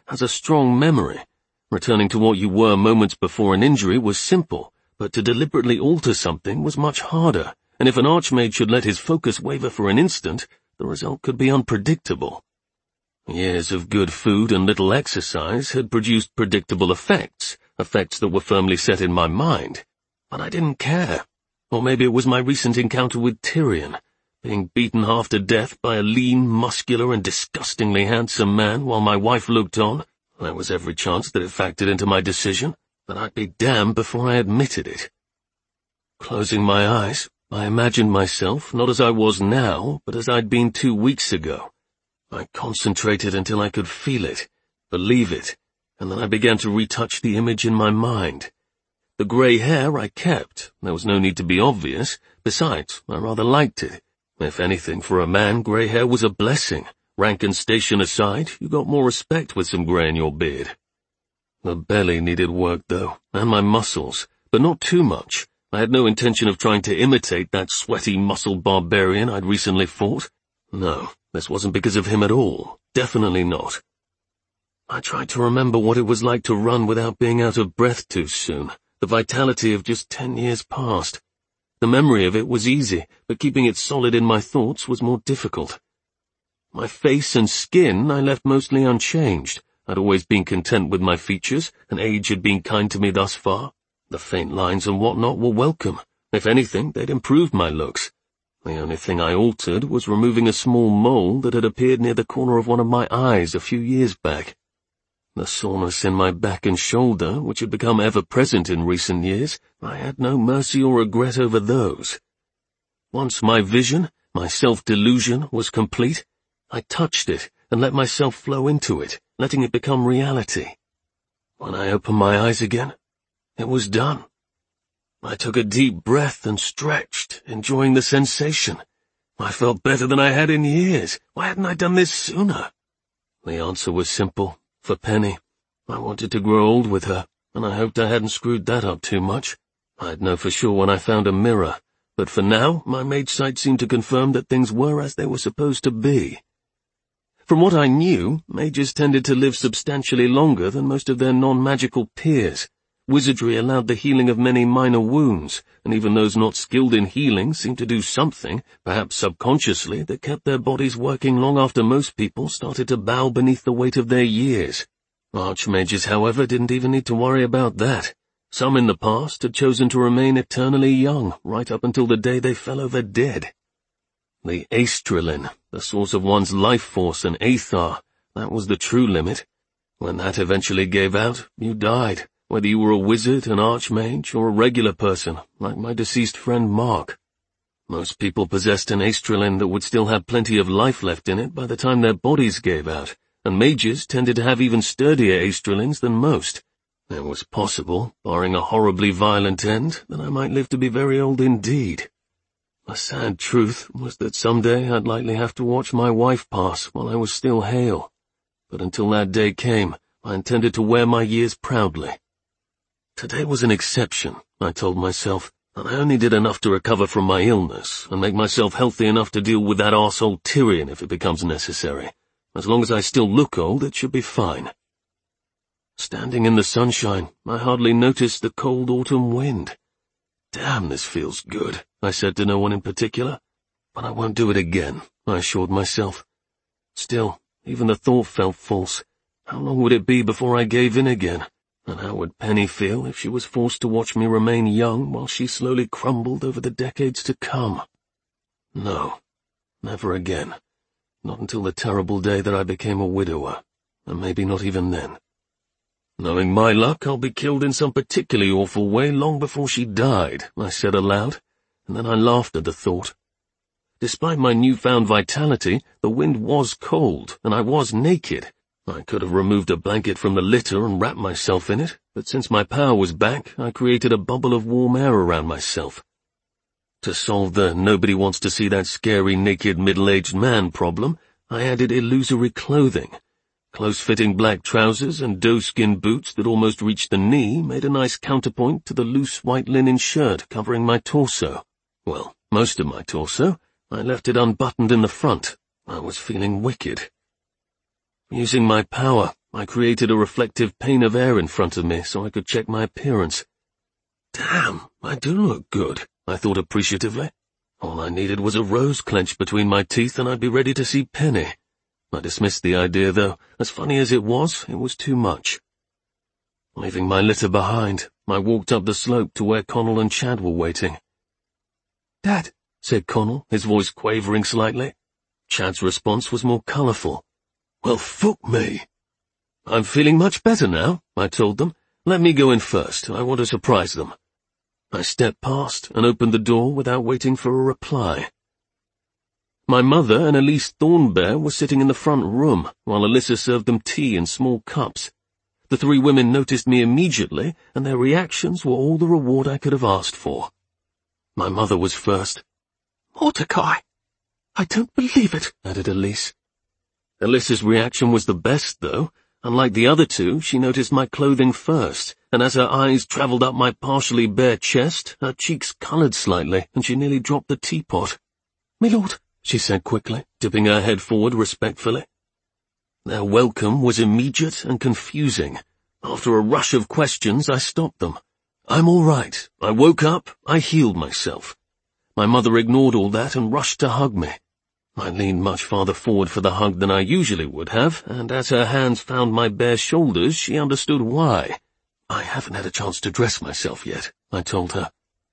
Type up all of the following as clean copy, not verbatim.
has a strong memory. Returning to what you were moments before an injury was simple, but to deliberately alter something was much harder, and if an archmage should let his focus waver for an instant, the result could be unpredictable. Years of good food and little exercise had produced predictable effects that were firmly set in my mind, but I didn't care. Or maybe it was my recent encounter with Tyrion, being beaten half to death by a lean, muscular, and disgustingly handsome man while my wife looked on. There was every chance that it factored into my decision, but I'd be damned before I admitted it. Closing my eyes, I imagined myself not as I was now, but as I'd been 2 weeks ago. I concentrated until I could feel it, believe it, and then I began to retouch the image in my mind. The grey hair I kept. There was no need to be obvious. Besides, I rather liked it. If anything, for a man, grey hair was a blessing. Rank and station aside, you got more respect with some grey in your beard. The belly needed work, though, and my muscles, but not too much. I had no intention of trying to imitate that sweaty, muscled barbarian I'd recently fought. No, this wasn't because of him at all. Definitely not. I tried to remember what it was like to run without being out of breath too soon, the vitality of just 10 years past. The memory of it was easy, but keeping it solid in my thoughts was more difficult. My face and skin I left mostly unchanged. I'd always been content with my features, and age had been kind to me thus far. The faint lines and whatnot were welcome. If anything, they'd improved my looks. The only thing I altered was removing a small mole that had appeared near the corner of one of my eyes a few years back. The soreness in my back and shoulder, which had become ever-present in recent years, I had no mercy or regret over those. Once my vision, my self-delusion, was complete, I touched it and let myself flow into it, letting it become reality. When I opened my eyes again, it was done. I took a deep breath and stretched, enjoying the sensation. I felt better than I had in years. Why hadn't I done this sooner? The answer was simple. For Penny. I wanted to grow old with her, and I hoped I hadn't screwed that up too much. I'd know for sure when I found a mirror, but for now my mage sight seemed to confirm that things were as they were supposed to be. From what I knew, mages tended to live substantially longer than most of their non-magical peers. Wizardry allowed the healing of many minor wounds, and even those not skilled in healing seemed to do something, perhaps subconsciously, that kept their bodies working long after most people started to bow beneath the weight of their years. Archmages, however, didn't even need to worry about that. Some in the past had chosen to remain eternally young, right up until the day they fell over dead. The Aestrelin, the source of one's life force and Aethar, that was the true limit. When that eventually gave out, you died. Whether you were a wizard, an archmage, or a regular person, like my deceased friend Mark. Most people possessed an Aestrelin that would still have plenty of life left in it by the time their bodies gave out, and mages tended to have even sturdier Aestrelins than most. It was possible, barring a horribly violent end, that I might live to be very old indeed. The sad truth was that someday I'd likely have to watch my wife pass while I was still hale. But until that day came, I intended to wear my years proudly. Today was an exception, I told myself, and I only did enough to recover from my illness and make myself healthy enough to deal with that arsehole Tyrion if it becomes necessary. As long as I still look old, it should be fine. Standing in the sunshine, I hardly noticed the cold autumn wind. Damn, this feels good, I said to no one in particular. But I won't do it again, I assured myself. Still, even the thought felt false. How long would it be before I gave in again? And how would Penny feel if she was forced to watch me remain young while she slowly crumbled over the decades to come? No, never again. Not until the terrible day that I became a widower, and maybe not even then. Knowing my luck, I'll be killed in some particularly awful way long before she died, I said aloud, and then I laughed at the thought. Despite my newfound vitality, the wind was cold, and I was naked. I could have removed a blanket from the litter and wrapped myself in it, but since my power was back, I created a bubble of warm air around myself. To solve the nobody wants to see that scary naked middle-aged man problem, I added illusory clothing. Close-fitting black trousers and doe-skin boots that almost reached the knee made a nice counterpoint to the loose white linen shirt covering my torso. Well, most of my torso. I left it unbuttoned in the front. I was feeling wicked. Using my power, I created a reflective pane of air in front of me so I could check my appearance. Damn, I do look good, I thought appreciatively. All I needed was a rose clenched between my teeth and I'd be ready to see Penny. I dismissed the idea, though. As funny as it was too much. Leaving my litter behind, I walked up the slope to where Connell and Chad were waiting. "Dad," said Connell, his voice quavering slightly. Chad's response was more colourful. "Well, fuck me." "I'm feeling much better now," I told them. "Let me go in first. I want to surprise them." I stepped past and opened the door without waiting for a reply. My mother and Elise Thornbear were sitting in the front room, while Alyssa served them tea in small cups. The three women noticed me immediately, and their reactions were all the reward I could have asked for. My mother was first. "Mordecai! I don't believe it," added Elise. Alyssa's reaction was the best, though. Unlike the other two, she noticed my clothing first, and as her eyes travelled up my partially bare chest, her cheeks coloured slightly, and she nearly dropped the teapot. "My lord," she said quickly, dipping her head forward respectfully. Their welcome was immediate and confusing. After a rush of questions, I stopped them. "I'm all right. I woke up. I healed myself." My mother ignored all that and rushed to hug me. I leaned much farther forward for the hug than I usually would have, and as her hands found my bare shoulders, she understood why. "I haven't had a chance to dress myself yet," I told her.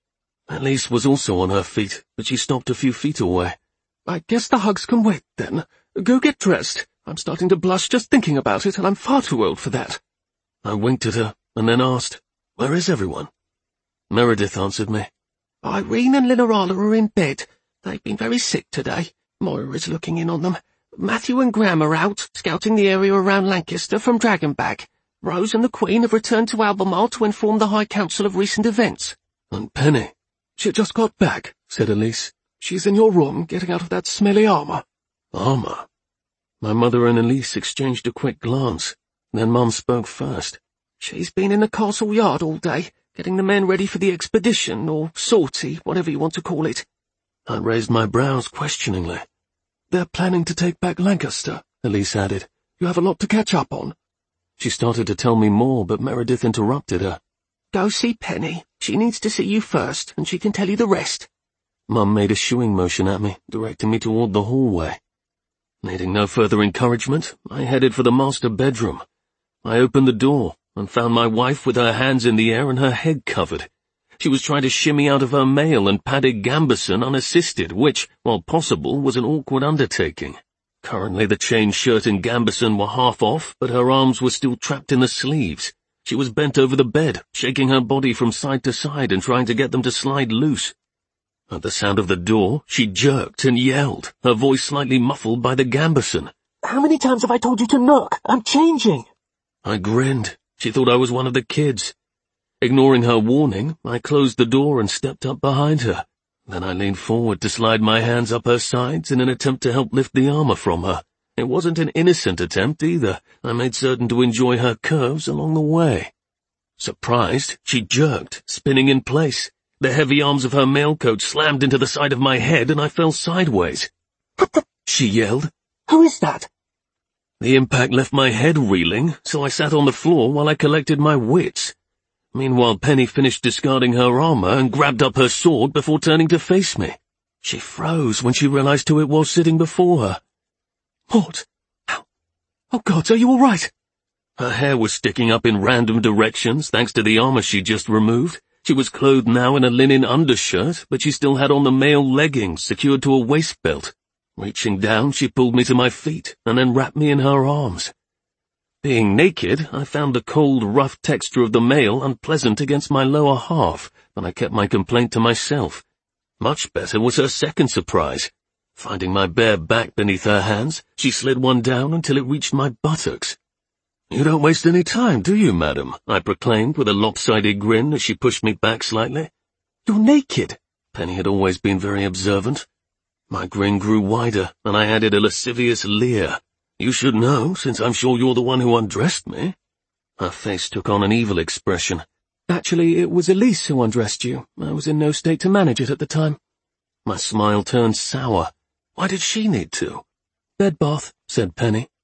Elise was also on her feet, but she stopped a few feet away. "I guess the hugs can wait, then. Go get dressed. I'm starting to blush just thinking about it, and I'm far too old for that." I winked at her, and then asked, "Where is everyone?" Meredith answered me. "Irene and Linerala are in bed. They've been very sick today. Moira is looking in on them. Matthew and Graham are out, scouting the area around Lancaster from Dragonback. Rose and the Queen have returned to Albemarle to inform the High Council of recent events." "And Penny?" "She just got back," said Elise. "She's in your room, getting out of that smelly armour." "Armour?" My mother and Elise exchanged a quick glance. Then Mum spoke first. "She's been in the castle yard all day, getting the men ready for the expedition, or sortie, whatever you want to call it." I raised my brows questioningly. "They're planning to take back Lancaster," Elise added. "You have a lot to catch up on." She started to tell me more, but Meredith interrupted her. "Go see Penny. She needs to see you first, and she can tell you the rest." Mum made a shooing motion at me, directing me toward the hallway. Needing no further encouragement, I headed for the master bedroom. I opened the door and found my wife with her hands in the air and her head covered. She was trying to shimmy out of her mail and padded gambeson unassisted, which, while possible, was an awkward undertaking. Currently the chain shirt and gambeson were half off, but her arms were still trapped in the sleeves. She was bent over the bed, shaking her body from side to side and trying to get them to slide loose. At the sound of the door, she jerked and yelled, her voice slightly muffled by the gambeson. "How many times have I told you to knock? I'm changing." I grinned. She thought I was one of the kids. Ignoring her warning, I closed the door and stepped up behind her. Then I leaned forward to slide my hands up her sides in an attempt to help lift the armor from her. It wasn't an innocent attempt either. I made certain to enjoy her curves along the way. Surprised, she jerked, spinning in place. The heavy arms of her mailcoat slammed into the side of my head and I fell sideways. "What the—" she yelled. "Who is that?" The impact left my head reeling, so I sat on the floor while I collected my wits. Meanwhile, Penny finished discarding her armor and grabbed up her sword before turning to face me. She froze when she realized who it was sitting before her. "Mort! How? Oh God, are you all right?" Her hair was sticking up in random directions thanks to the armor she'd just removed. She was clothed now in a linen undershirt, but she still had on the mail leggings secured to a waist belt. Reaching down, she pulled me to my feet and then wrapped me in her arms. Being naked, I found the cold, rough texture of the mail unpleasant against my lower half, but I kept my complaint to myself. Much better was her second surprise. Finding my bare back beneath her hands, she slid one down until it reached my buttocks. "You don't waste any time, do you, madam?" I proclaimed with a lopsided grin as she pushed me back slightly. "You're naked." Penny had always been very observant. My grin grew wider, and I added a lascivious leer. "You should know, since I'm sure you're the one who undressed me." Her face took on an evil expression. "Actually, it was Elise who undressed you. I was in no state to manage it at the time." My smile turned sour. Why did she need to? "Bed bath," said Penny.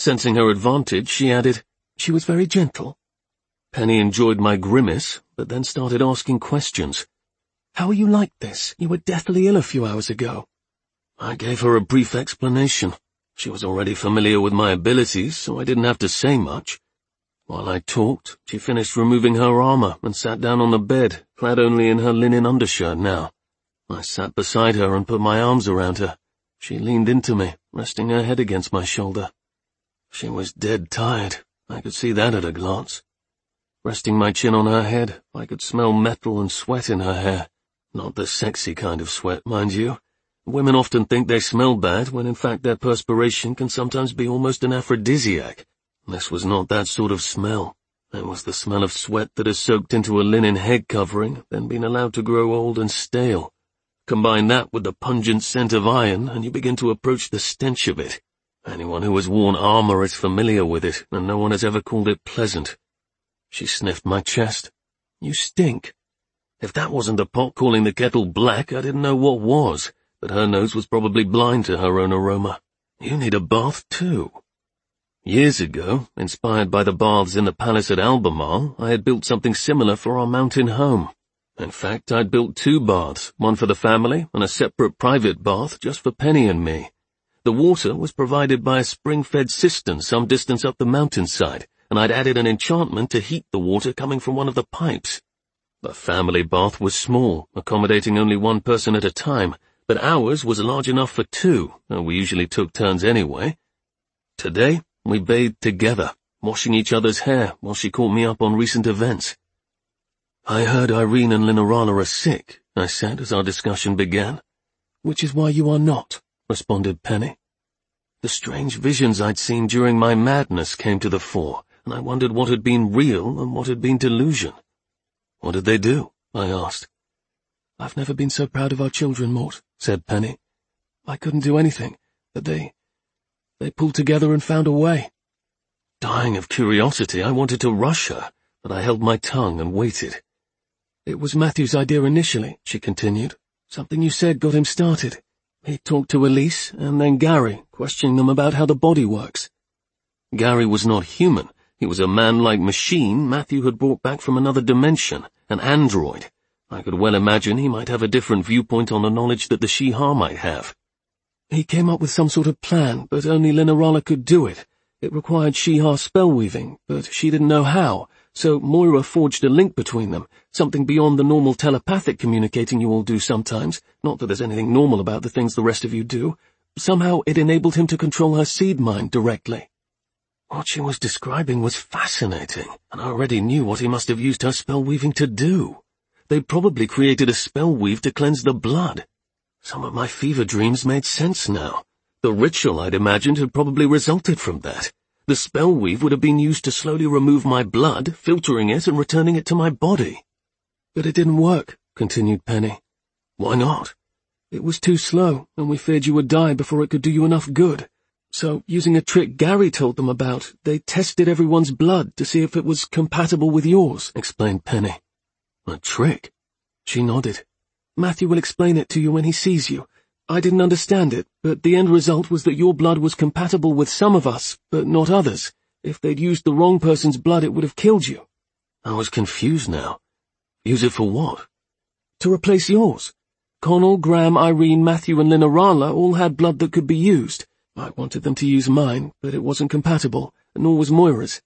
Sensing her advantage, she added, She was very gentle. Penny enjoyed my grimace, but then started asking questions. How are you like this? You were deathly ill a few hours ago. I gave her a brief explanation. She was already familiar with my abilities, so I didn't have to say much. While I talked, she finished removing her armor and sat down on the bed, clad only in her linen undershirt now. I sat beside her and put my arms around her. She leaned into me, resting her head against my shoulder. She was dead tired. I could see that at a glance. Resting my chin on her head, I could smell metal and sweat in her hair. Not the sexy kind of sweat, mind you. Women often think they smell bad, when in fact their perspiration can sometimes be almost an aphrodisiac. This was not that sort of smell. It was the smell of sweat that has soaked into a linen head covering, then been allowed to grow old and stale. Combine that with the pungent scent of iron, and you begin to approach the stench of it. Anyone who has worn armor is familiar with it, and no one has ever called it pleasant. She sniffed my chest. You stink. If that wasn't the pot calling the kettle black, I didn't know what was, but her nose was probably blind to her own aroma. You need a bath too. Years ago, inspired by the baths in the palace at Albemarle, I had built something similar for our mountain home. In fact, I'd built 2 baths, one for the family and a separate private bath just for Penny and me. The water was provided by a spring-fed cistern some distance up the mountainside, and I'd added an enchantment to heat the water coming from one of the pipes. The family bath was small, accommodating only one person at a time, but ours was large enough for 2, and we usually took turns anyway. Today, we bathed together, washing each other's hair while she caught me up on recent events. I heard Irene and Linerala are sick, I said as our discussion began. Which is why you are not, responded Penny. The strange visions I'd seen during my madness came to the fore, and I wondered what had been real and what had been delusion. What did they do? I asked. I've never been so proud of our children, Mort, said Penny. I couldn't do anything, but they pulled together and found a way. Dying of curiosity, I wanted to rush her, but I held my tongue and waited. It was Matthew's idea initially, she continued. Something you said got him started. He talked to Elise and then Gary, questioning them about how the body works. Gary was not human. He was a man-like machine Matthew had brought back from another dimension, an android. I could well imagine he might have a different viewpoint on the knowledge that the Shi'ar might have. He came up with some sort of plan, but only Linerala could do it. It required Shi'ar spell-weaving, but she didn't know how, so Moira forged a link between them, something beyond the normal telepathic communicating you all do sometimes, not that there's anything normal about the things the rest of you do. Somehow it enabled him to control her seed mind directly. What she was describing was fascinating, and I already knew what he must have used her spell-weaving to do. They'd probably created a spell weave to cleanse the blood. Some of my fever dreams made sense now. The ritual I'd imagined had probably resulted from that. The spell weave would have been used to slowly remove my blood, filtering it and returning it to my body. But it didn't work, continued Penny. Why not? It was too slow, and we feared you would die before it could do you enough good. So, using a trick Gary told them about, they tested everyone's blood to see if it was compatible with yours, explained Penny. A trick? She nodded. Matthew will explain it to you when he sees you. I didn't understand it, but the end result was that your blood was compatible with some of us, but not others. If they'd used the wrong person's blood, it would have killed you. I was confused now. Use it for what? To replace yours. Connell, Graham, Irene, Matthew, and Linerala all had blood that could be used. I wanted them to use mine, but it wasn't compatible, nor was Moira's.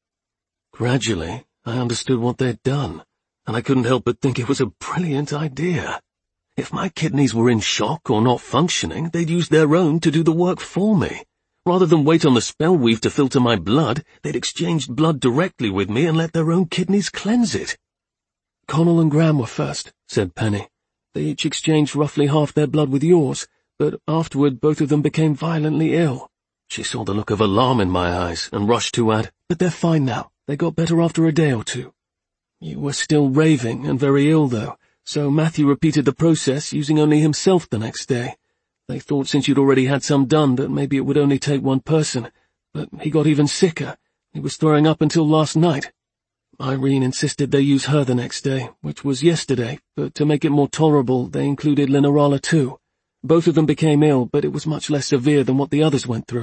Gradually, I understood what they'd done, and I couldn't help but think it was a brilliant idea. If my kidneys were in shock or not functioning, they'd use their own to do the work for me. Rather than wait on the spell weave to filter my blood, they'd exchanged blood directly with me and let their own kidneys cleanse it. Connell and Graham were first, said Penny. They each exchanged roughly half their blood with yours, but afterward both of them became violently ill. She saw the look of alarm in my eyes and rushed to add, But they're fine now. They got better after a day or 2. You were still raving and very ill, though, so Matthew repeated the process using only himself the next day. They thought since you'd already had some done that maybe it would only take one person, but he got even sicker. He was throwing up until last night. Irene insisted they use her the next day, which was yesterday, but to make it more tolerable they included Linerala too. Both of them became ill, but it was much less severe than what the others went through.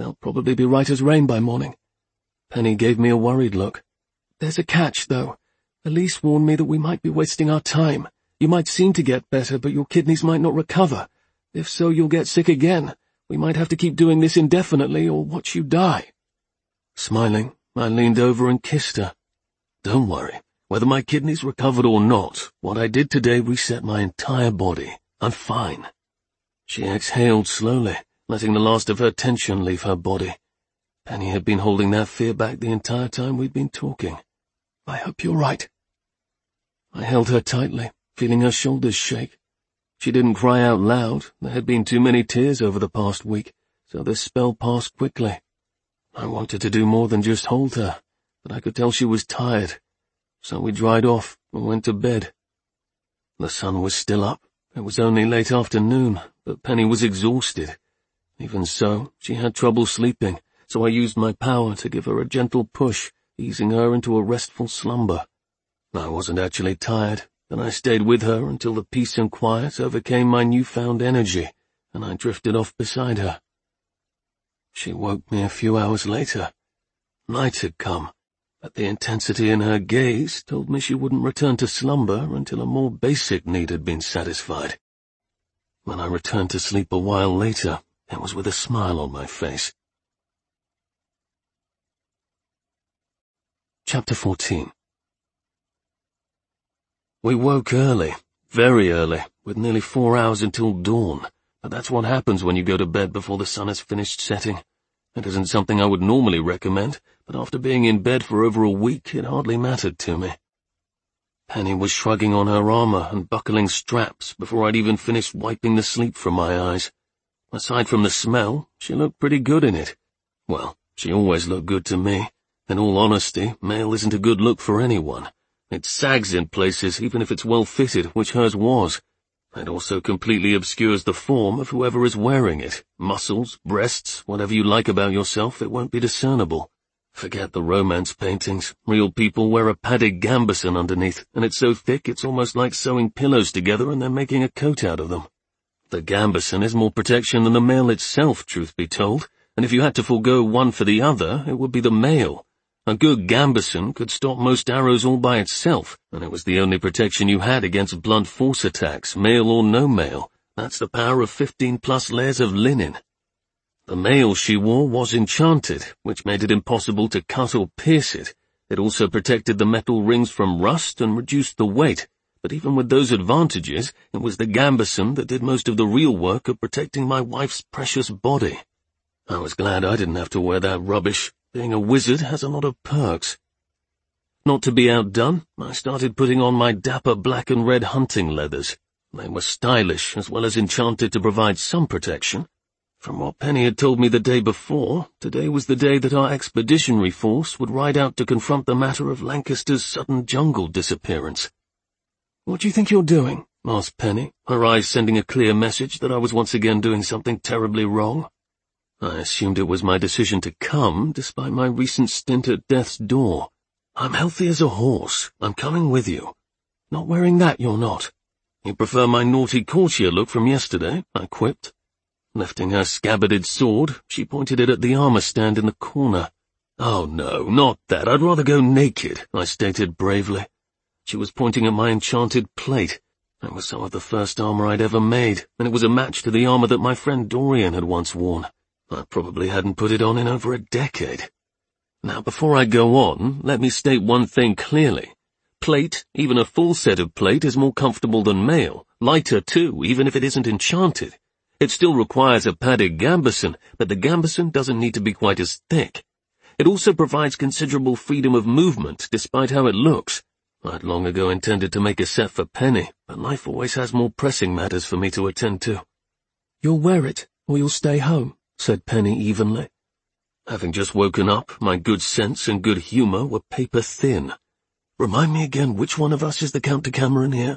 They'll probably be right as rain by morning." Penny gave me a worried look. "There's a catch, though. Elise warned me that we might be wasting our time. You might seem to get better, but your kidneys might not recover. If so, you'll get sick again. We might have to keep doing this indefinitely or watch you die." Smiling, I leaned over and kissed her. "Don't worry. Whether my kidneys recovered or not, what I did today reset my entire body. I'm fine." She exhaled slowly, letting the last of her tension leave her body. Penny had been holding that fear back the entire time we'd been talking. "I hope you're right." I held her tightly, feeling her shoulders shake. She didn't cry out loud. There had been too many tears over the past week, so this spell passed quickly. I wanted to do more than just hold her, but I could tell she was tired, so we dried off and went to bed. The sun was still up. It was only late afternoon, but Penny was exhausted. Even so, she had trouble sleeping, so I used my power to give her a gentle push, easing her into a restful slumber. I wasn't actually tired, but I stayed with her until the peace and quiet overcame my newfound energy, and I drifted off beside her. She woke me a few hours later. Night had come, but the intensity in her gaze told me she wouldn't return to slumber until a more basic need had been satisfied. When I returned to sleep a while later, it was with a smile on my face. Chapter 14. We woke early, very early, with nearly 4 hours until dawn, but that's what happens when you go to bed before the sun has finished setting. It isn't something I would normally recommend, but after being in bed for over a week, it hardly mattered to me. Penny was shrugging on her armor and buckling straps before I'd even finished wiping the sleep from my eyes. Aside from the smell, she looked pretty good in it. Well, she always looked good to me. In all honesty, mail isn't a good look for anyone. It sags in places, even if it's well fitted, which hers was. It also completely obscures the form of whoever is wearing it. Muscles, breasts, whatever you like about yourself, it won't be discernible. Forget the romance paintings. Real people wear a padded gambeson underneath, and it's so thick it's almost like sewing pillows together and then making a coat out of them. The gambeson is more protection than the mail itself, truth be told, and if you had to forego one for the other, it would be the mail. A good gambeson could stop most arrows all by itself, and it was the only protection you had against blunt force attacks, mail or no mail. That's the power of 15+ layers of linen. The mail she wore was enchanted, which made it impossible to cut or pierce it. It also protected the metal rings from rust and reduced the weight, but even with those advantages, it was the gambeson that did most of the real work of protecting my wife's precious body. I was glad I didn't have to wear that rubbish. Being a wizard has a lot of perks. Not to be outdone, I started putting on my dapper black and red hunting leathers. They were stylish as well as enchanted to provide some protection. From what Penny had told me the day before, today was the day that our expeditionary force would ride out to confront the matter of Lancaster's sudden jungle disappearance. "What do you think you're doing?" asked Penny, her eyes sending a clear message that I was once again doing something terribly wrong. I assumed it was my decision to come, despite my recent stint at death's door. "I'm healthy as a horse. I'm coming with you." "Not wearing that, you're not." "You prefer my naughty courtier look from yesterday?" I quipped. Lifting her scabbarded sword, she pointed it at the armor stand in the corner. "Oh no, not that. I'd rather go naked," I stated bravely. She was pointing at my enchanted plate. It was some of the first armor I'd ever made, and it was a match to the armor that my friend Dorian had once worn. I probably hadn't put it on in over a decade. Now, before I go on, let me state one thing clearly. Plate, even a full set of plate, is more comfortable than mail, lighter too, even if it isn't enchanted. It still requires a padded gambeson, but the gambeson doesn't need to be quite as thick. It also provides considerable freedom of movement, despite how it looks. I'd long ago intended to make a set for Penny, but life always has more pressing matters for me to attend to. "You'll wear it, or you'll stay home," said Penny evenly. Having just woken up, my good sense and good humor were paper thin. "Remind me again which one of us is the Count Decameron here?"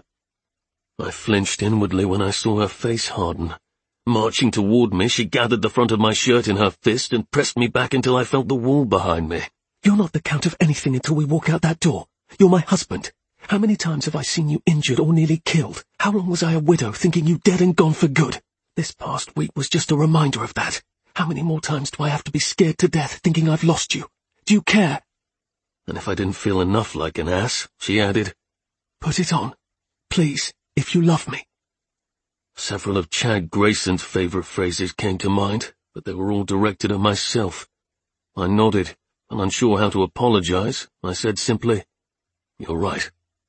I flinched inwardly when I saw her face harden. Marching toward me, she gathered the front of my shirt in her fist and pressed me back until I felt the wall behind me. "You're not the Count of anything until we walk out that door. You're my husband. How many times have I seen you injured or nearly killed? How long was I a widow, thinking you dead and gone for good? This past week was just a reminder of that. How many more times do I have to be scared to death thinking I've lost you? Do you care? And if I didn't feel enough like an ass, she added, Put it on, please, if you love me. Several of Chad Grayson's favourite phrases came to mind, but they were all directed at myself. I nodded, and unsure how to apologize, I said simply, You're right.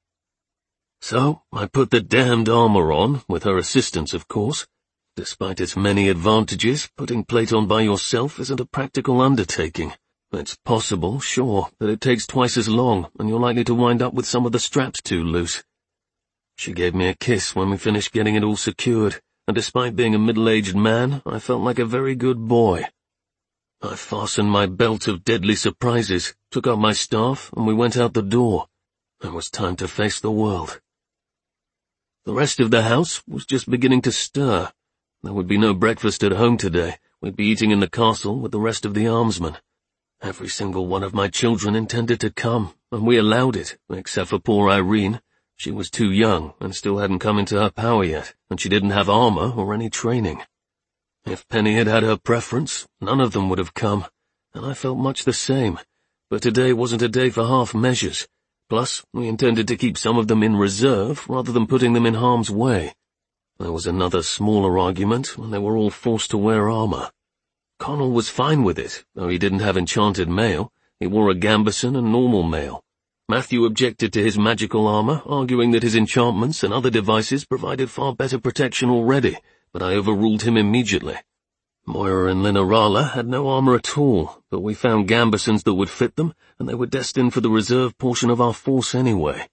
So, I put the damned armour on, with her assistance, of course. Despite its many advantages, putting plate on by yourself isn't a practical undertaking. It's possible, sure, that it takes twice as long, and you're likely to wind up with some of the straps too loose. She gave me a kiss when we finished getting it all secured, and despite being a middle-aged man, I felt like a very good boy. I fastened my belt of deadly surprises, took up my staff, and we went out the door. It was time to face the world. The rest of the house was just beginning to stir. There would be no breakfast at home today. We'd be eating in the castle with the rest of the almsmen. Every single one of my children intended to come, and we allowed it, except for poor Irene. She was too young and still hadn't come into her power yet, and she didn't have armor or any training. If Penny had had her preference, none of them would have come, and I felt much the same. But today wasn't a day for half measures. Plus, we intended to keep some of them in reserve rather than putting them in harm's way. There was another smaller argument when they were all forced to wear armor. Connell was fine with it, though he didn't have enchanted mail. He wore a gambeson and normal mail. Matthew objected to his magical armor, arguing that his enchantments and other devices provided far better protection already, but I overruled him immediately. Moira and Linarala had no armor at all, but we found gambesons that would fit them, and they were destined for the reserve portion of our force anyway.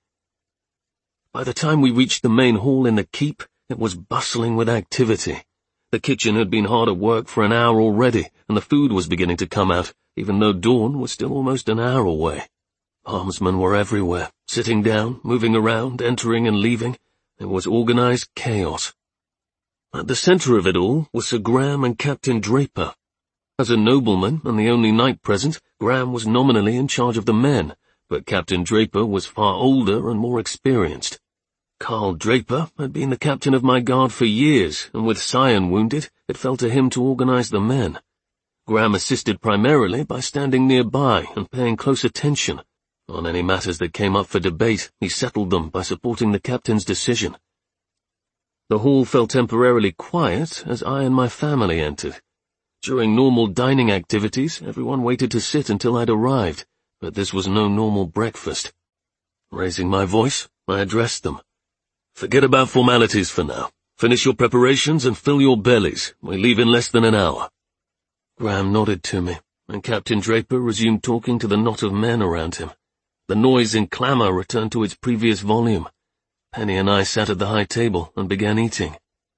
By the time we reached the main hall in the keep, it was bustling with activity. The kitchen had been hard at work for an hour already, and the food was beginning to come out, even though dawn was still almost an hour away. Armsmen were everywhere, sitting down, moving around, entering and leaving. It was organized chaos. At the center of it all was Sir Graham and Captain Draper. As a nobleman and the only knight present, Graham was nominally in charge of the men, but Captain Draper was far older and more experienced. Carl Draper had been the captain of my guard for years, and with Sion wounded, it fell to him to organize the men. Graham assisted primarily by standing nearby and paying close attention. On any matters that came up for debate, he settled them by supporting the captain's decision. The hall fell temporarily quiet as I and my family entered. During normal dining activities, everyone waited to sit until I'd arrived, but this was no normal breakfast. Raising my voice, I addressed them. Forget about formalities for now. Finish your preparations and fill your bellies. We leave in less than an hour. Graham nodded to me, and Captain Draper resumed talking to the knot of men around him. The noise and clamour returned to its previous volume. Penny and I sat at the high table and began eating.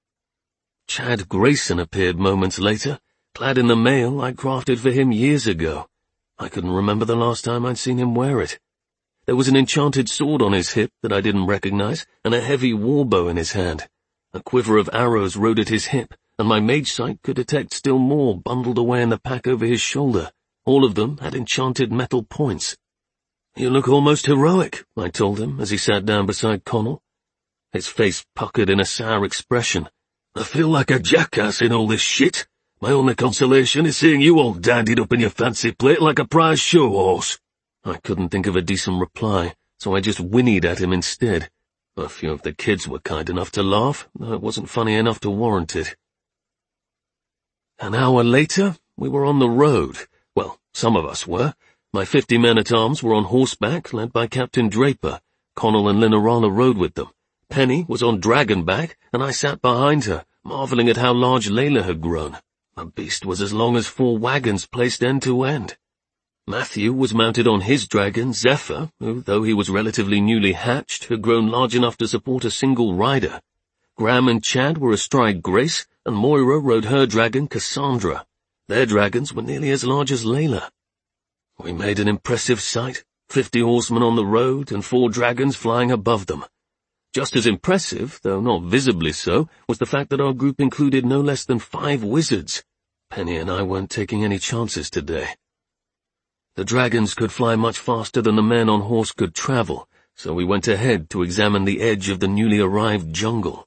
Chad Grayson appeared moments later, clad in the mail I crafted for him years ago. I couldn't remember the last time I'd seen him wear it. There was an enchanted sword on his hip that I didn't recognize, and a heavy war bow in his hand. A quiver of arrows rode at his hip, and my mage sight could detect still more bundled away in the pack over his shoulder. All of them had enchanted metal points. You look almost heroic, I told him as he sat down beside Connell. His face puckered in a sour expression. I feel like a jackass in all this shit. My only consolation is seeing you all dandied up in your fancy plate like a prize show horse. I couldn't think of a decent reply, so I just whinnied at him instead. A few of the kids were kind enough to laugh, though it wasn't funny enough to warrant it. An hour later, we were on the road. Well, some of us were. My 50 men-at-arms were on horseback, led by Captain Draper. Connell and Linarala rode with them. Penny was on dragonback, and I sat behind her, marveling at how large Layla had grown. The beast was as long as 4 wagons placed end to end. Matthew was mounted on his dragon, Zephyr, who, though he was relatively newly hatched, had grown large enough to support a single rider. Graham and Chad were astride Grace, and Moira rode her dragon, Cassandra. Their dragons were nearly as large as Layla. We made an impressive sight, 50 horsemen on the road and 4 dragons flying above them. Just as impressive, though not visibly so, was the fact that our group included no less than 5 wizards. Penny and I weren't taking any chances today. The dragons could fly much faster than the men on horse could travel, so we went ahead to examine the edge of the newly arrived jungle.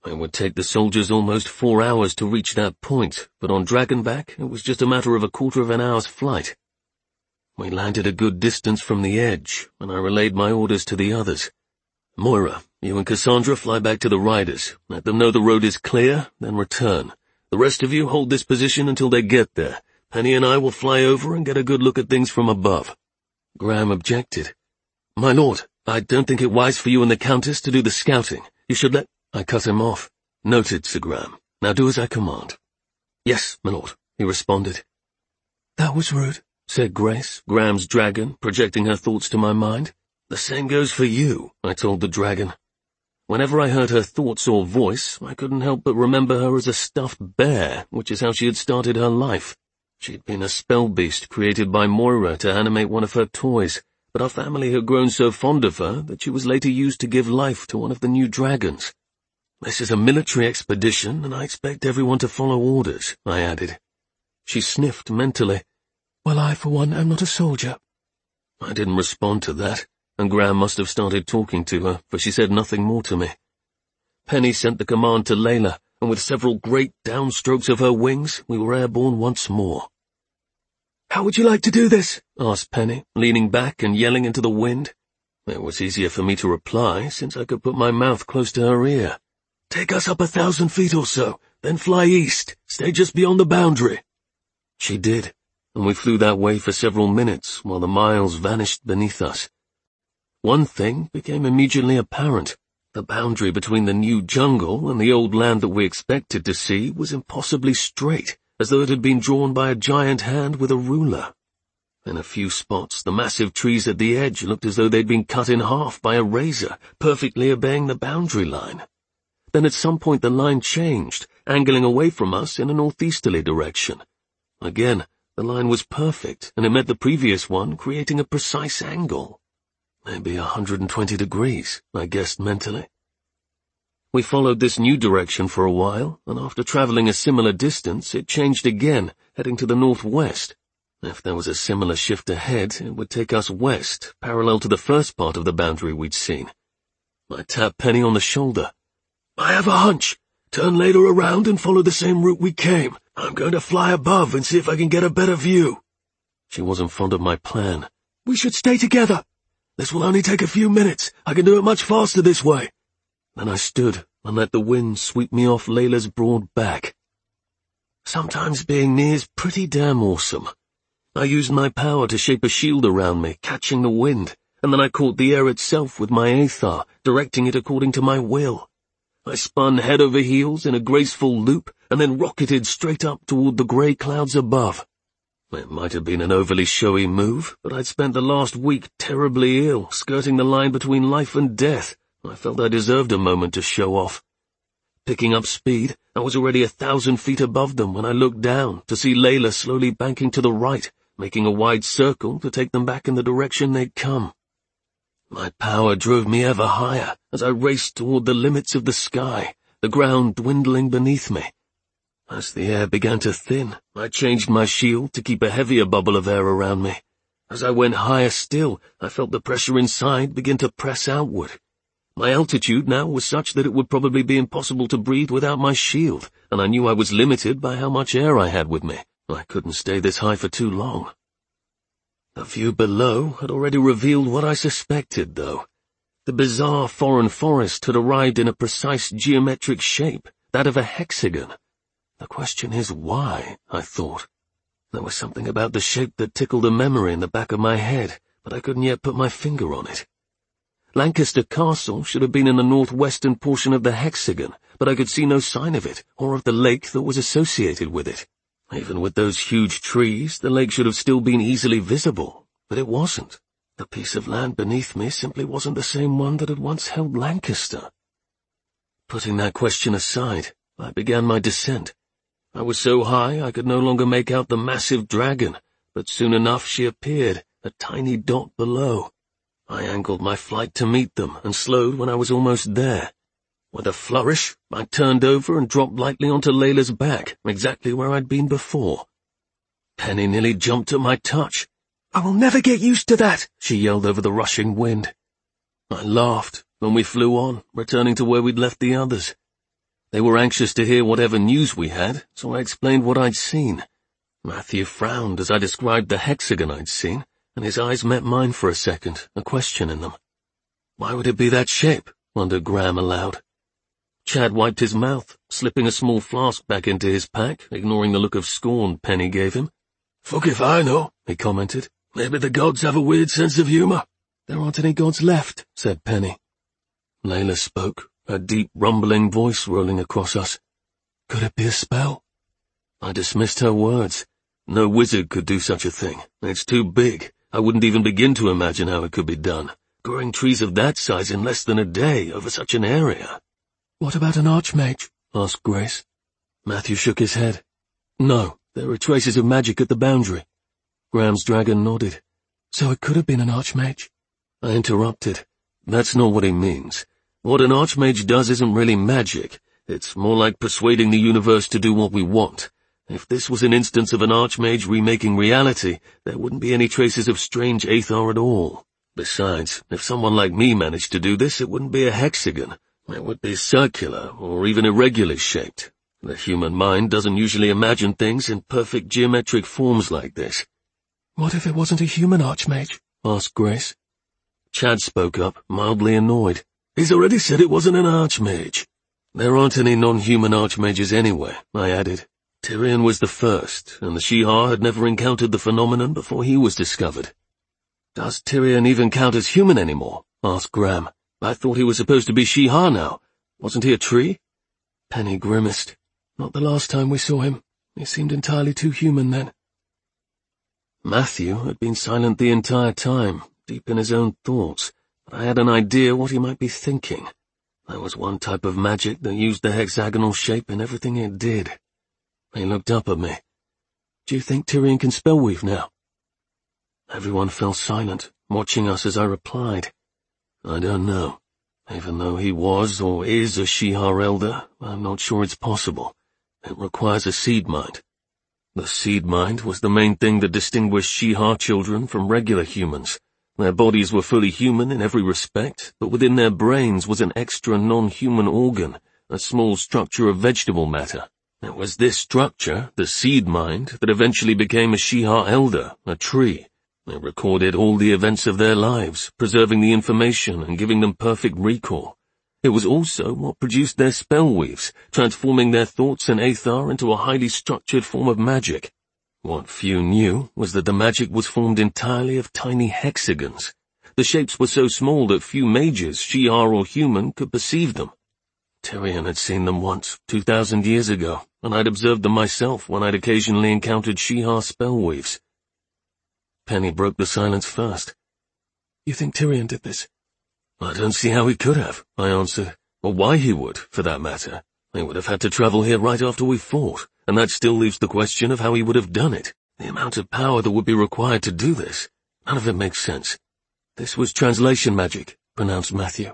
It would take the soldiers almost 4 hours to reach that point, but on Dragonback it was just a matter of a quarter of an hour's flight. We landed a good distance from the edge, and I relayed my orders to the others. Moira, you and Cassandra fly back to the riders. Let them know the road is clear, then return. The rest of you hold this position until they get there. Penny and I will fly over and get a good look at things from above. Graham objected. My lord, I don't think it wise for you and the Countess to do the scouting. You should let— I cut him off. Noted, Sir Graham. Now do as I command. Yes, my lord, he responded. That was rude, said Grace, Graham's dragon, projecting her thoughts to my mind. The same goes for you, I told the dragon. Whenever I heard her thoughts or voice, I couldn't help but remember her as a stuffed bear, which is how she had started her life. She'd been a spell beast created by Moira to animate one of her toys, but our family had grown so fond of her that she was later used to give life to one of the new dragons. This is a military expedition, and I expect everyone to follow orders, I added. She sniffed mentally. Well, I, for one, am not a soldier. I didn't respond to that, and Graham must have started talking to her, for she said nothing more to me. Penny sent the command to Layla, and with several great downstrokes of her wings, we were airborne once more. How would you like to do this? Asked Penny, leaning back and yelling into the wind. It was easier for me to reply, since I could put my mouth close to her ear. Take us up 1,000 feet or so, then fly east. Stay just beyond the boundary. She did, and we flew that way for several minutes while the miles vanished beneath us. One thing became immediately apparent. The boundary between the new jungle and the old land that we expected to see was impossibly straight, as though it had been drawn by a giant hand with a ruler. In a few spots, the massive trees at the edge looked as though they'd been cut in half by a razor, perfectly obeying the boundary line. Then at some point the line changed, angling away from us in a northeasterly direction. Again, the line was perfect, and it met the previous one, creating a precise angle. Maybe 120 degrees, I guessed mentally. We followed this new direction for a while, and after traveling a similar distance, it changed again, heading to the northwest. If there was a similar shift ahead, it would take us west, parallel to the first part of the boundary we'd seen. I tapped Penny on the shoulder. I have a hunch. Turn later around and follow the same route we came. I'm going to fly above and see if I can get a better view. She wasn't fond of my plan. We should stay together. This will only take a few minutes. I can do it much faster this way. Then I stood and let the wind sweep me off Layla's broad back. Sometimes being near is pretty damn awesome. I used my power to shape a shield around me, catching the wind, and then I caught the air itself with my Aethar, directing it according to my will. I spun head over heels in a graceful loop and then rocketed straight up toward the grey clouds above. It might have been an overly showy move, but I'd spent the last week terribly ill, skirting the line between life and death. I felt I deserved a moment to show off. Picking up speed, I was already 1,000 feet above them when I looked down to see Layla slowly banking to the right, making a wide circle to take them back in the direction they'd come. My power drove me ever higher as I raced toward the limits of the sky, the ground dwindling beneath me. As the air began to thin, I changed my shield to keep a heavier bubble of air around me. As I went higher still, I felt the pressure inside begin to press outward. My altitude now was such that it would probably be impossible to breathe without my shield, and I knew I was limited by how much air I had with me. I couldn't stay this high for too long. The view below had already revealed what I suspected, though. The bizarre foreign forest had arrived in a precise geometric shape, that of a hexagon. The question is why, I thought. There was something about the shape that tickled a memory in the back of my head, but I couldn't yet put my finger on it. Lancaster Castle should have been in the northwestern portion of the hexagon, but I could see no sign of it, or of the lake that was associated with it. Even with those huge trees, the lake should have still been easily visible, but it wasn't. The piece of land beneath me simply wasn't the same one that had once held Lancaster. Putting that question aside, I began my descent. I was so high I could no longer make out the massive dragon, but soon enough she appeared, a tiny dot below. I angled my flight to meet them and slowed when I was almost there. With a flourish, I turned over and dropped lightly onto Layla's back, exactly where I'd been before. Penny nearly jumped at my touch. I will never get used to that, she yelled over the rushing wind. I laughed, and we flew on, returning to where we'd left the others. They were anxious to hear whatever news we had, so I explained what I'd seen. Matthew frowned as I described the hexagon I'd seen, and his eyes met mine for a second, a question in them. "Why would it be that shape?" wondered Graham aloud. Chad wiped his mouth, slipping a small flask back into his pack, ignoring the look of scorn Penny gave him. "Fuck if I know," he commented. "Maybe the gods have a weird sense of humor." "There aren't any gods left," said Penny. Layla spoke, her deep, rumbling voice rolling across us. "Could it be a spell?" I dismissed her words. No wizard could do such a thing. It's too big. I wouldn't even begin to imagine how it could be done. Growing trees of that size in less than a day over such an area. "What about an archmage?" asked Grace. Matthew shook his head. "No, there are traces of magic at the boundary." Graham's dragon nodded. "So it could have been an archmage?" I interrupted. "That's not what he means. What an archmage does isn't really magic. It's more like persuading the universe to do what we want. If this was an instance of an archmage remaking reality, there wouldn't be any traces of strange Aethar at all. Besides, if someone like me managed to do this, it wouldn't be a hexagon. It would be circular, or even irregularly shaped. The human mind doesn't usually imagine things in perfect geometric forms like this." "What if it wasn't a human archmage?" asked Grace. Chad spoke up, mildly annoyed. "He's already said it wasn't an archmage." "There aren't any non-human archmages anyway," I added. "Tyrion was the first, and the Shihar had never encountered the phenomenon before he was discovered." "Does Tyrion even count as human anymore?" asked Graham. "I thought he was supposed to be Shihar now. Wasn't he a tree?" Penny grimaced. "Not the last time we saw him. He seemed entirely too human then." Matthew had been silent the entire time, deep in his own thoughts, but I had an idea what he might be thinking. There was one type of magic that used the hexagonal shape in everything it did. He looked up at me. "Do you think Tyrion can spellweave now?" Everyone fell silent, watching us as I replied. "I don't know. Even though he was or is a Shihar elder, I'm not sure it's possible. It requires a seed mind. The seed mind was the main thing that distinguished Shihar children from regular humans. Their bodies were fully human in every respect, but within their brains was an extra non-human organ, a small structure of vegetable matter. It was this structure, the seed mind, that eventually became a Shihar elder, a tree. It recorded all the events of their lives, preserving the information and giving them perfect recall. It was also what produced their spellweaves, transforming their thoughts and Aethar into a highly structured form of magic. What few knew was that the magic was formed entirely of tiny hexagons. The shapes were so small that few mages, Shihar or human, could perceive them. Tyrion had seen them once, 2,000 years ago, and I'd observed them myself when I'd occasionally encountered Shihar spellweaves. Penny broke the silence first. "You think Tyrion did this?" "I don't see how he could have," I answered, "or why he would, for that matter. He would have had to travel here right after we fought, and that still leaves the question of how he would have done it. The amount of power that would be required to do this. None of it makes sense." "This was translation magic," pronounced Matthew.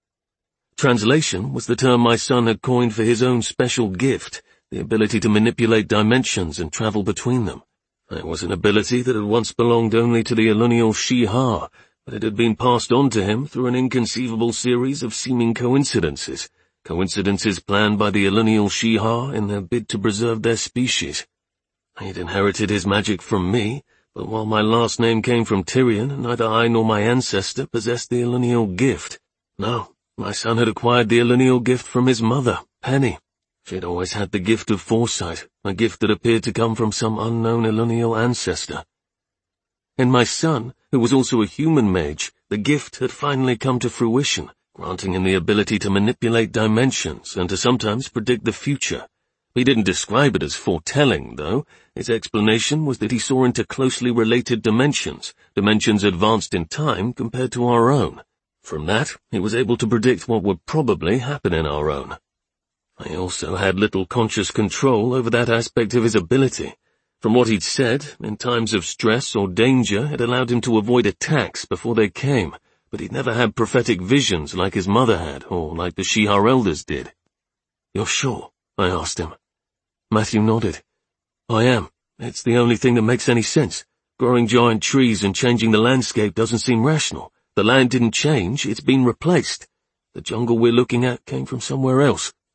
Translation was the term my son had coined for his own special gift, the ability to manipulate dimensions and travel between them. It was an ability that had once belonged only to the Elunial Shihar, but it had been passed on to him through an inconceivable series of seeming coincidences planned by the Elunial Shihar in their bid to preserve their species. He'd inherited his magic from me, but while my last name came from Tyrion, neither I nor my ancestor possessed the Elunial gift. No, my son had acquired the Elunial gift from his mother, Penny. She'd always had the gift of foresight, a gift that appeared to come from some unknown Elunial ancestor. In my son, who was also a human mage, the gift had finally come to fruition, granting him the ability to manipulate dimensions and to sometimes predict the future. He didn't describe it as foretelling, though. His explanation was that he saw into closely related dimensions advanced in time compared to our own. From that, he was able to predict what would probably happen in our own. He also had little conscious control over that aspect of his ability. From what he'd said, in times of stress or danger, it allowed him to avoid attacks before they came, but he'd never had prophetic visions like his mother had, or like the Shihar elders did. "You're sure?" I asked him. Matthew nodded. "I am. It's the only thing that makes any sense. Growing giant trees and changing the landscape doesn't seem rational. The land didn't change, it's been replaced. The jungle we're looking at came from somewhere else."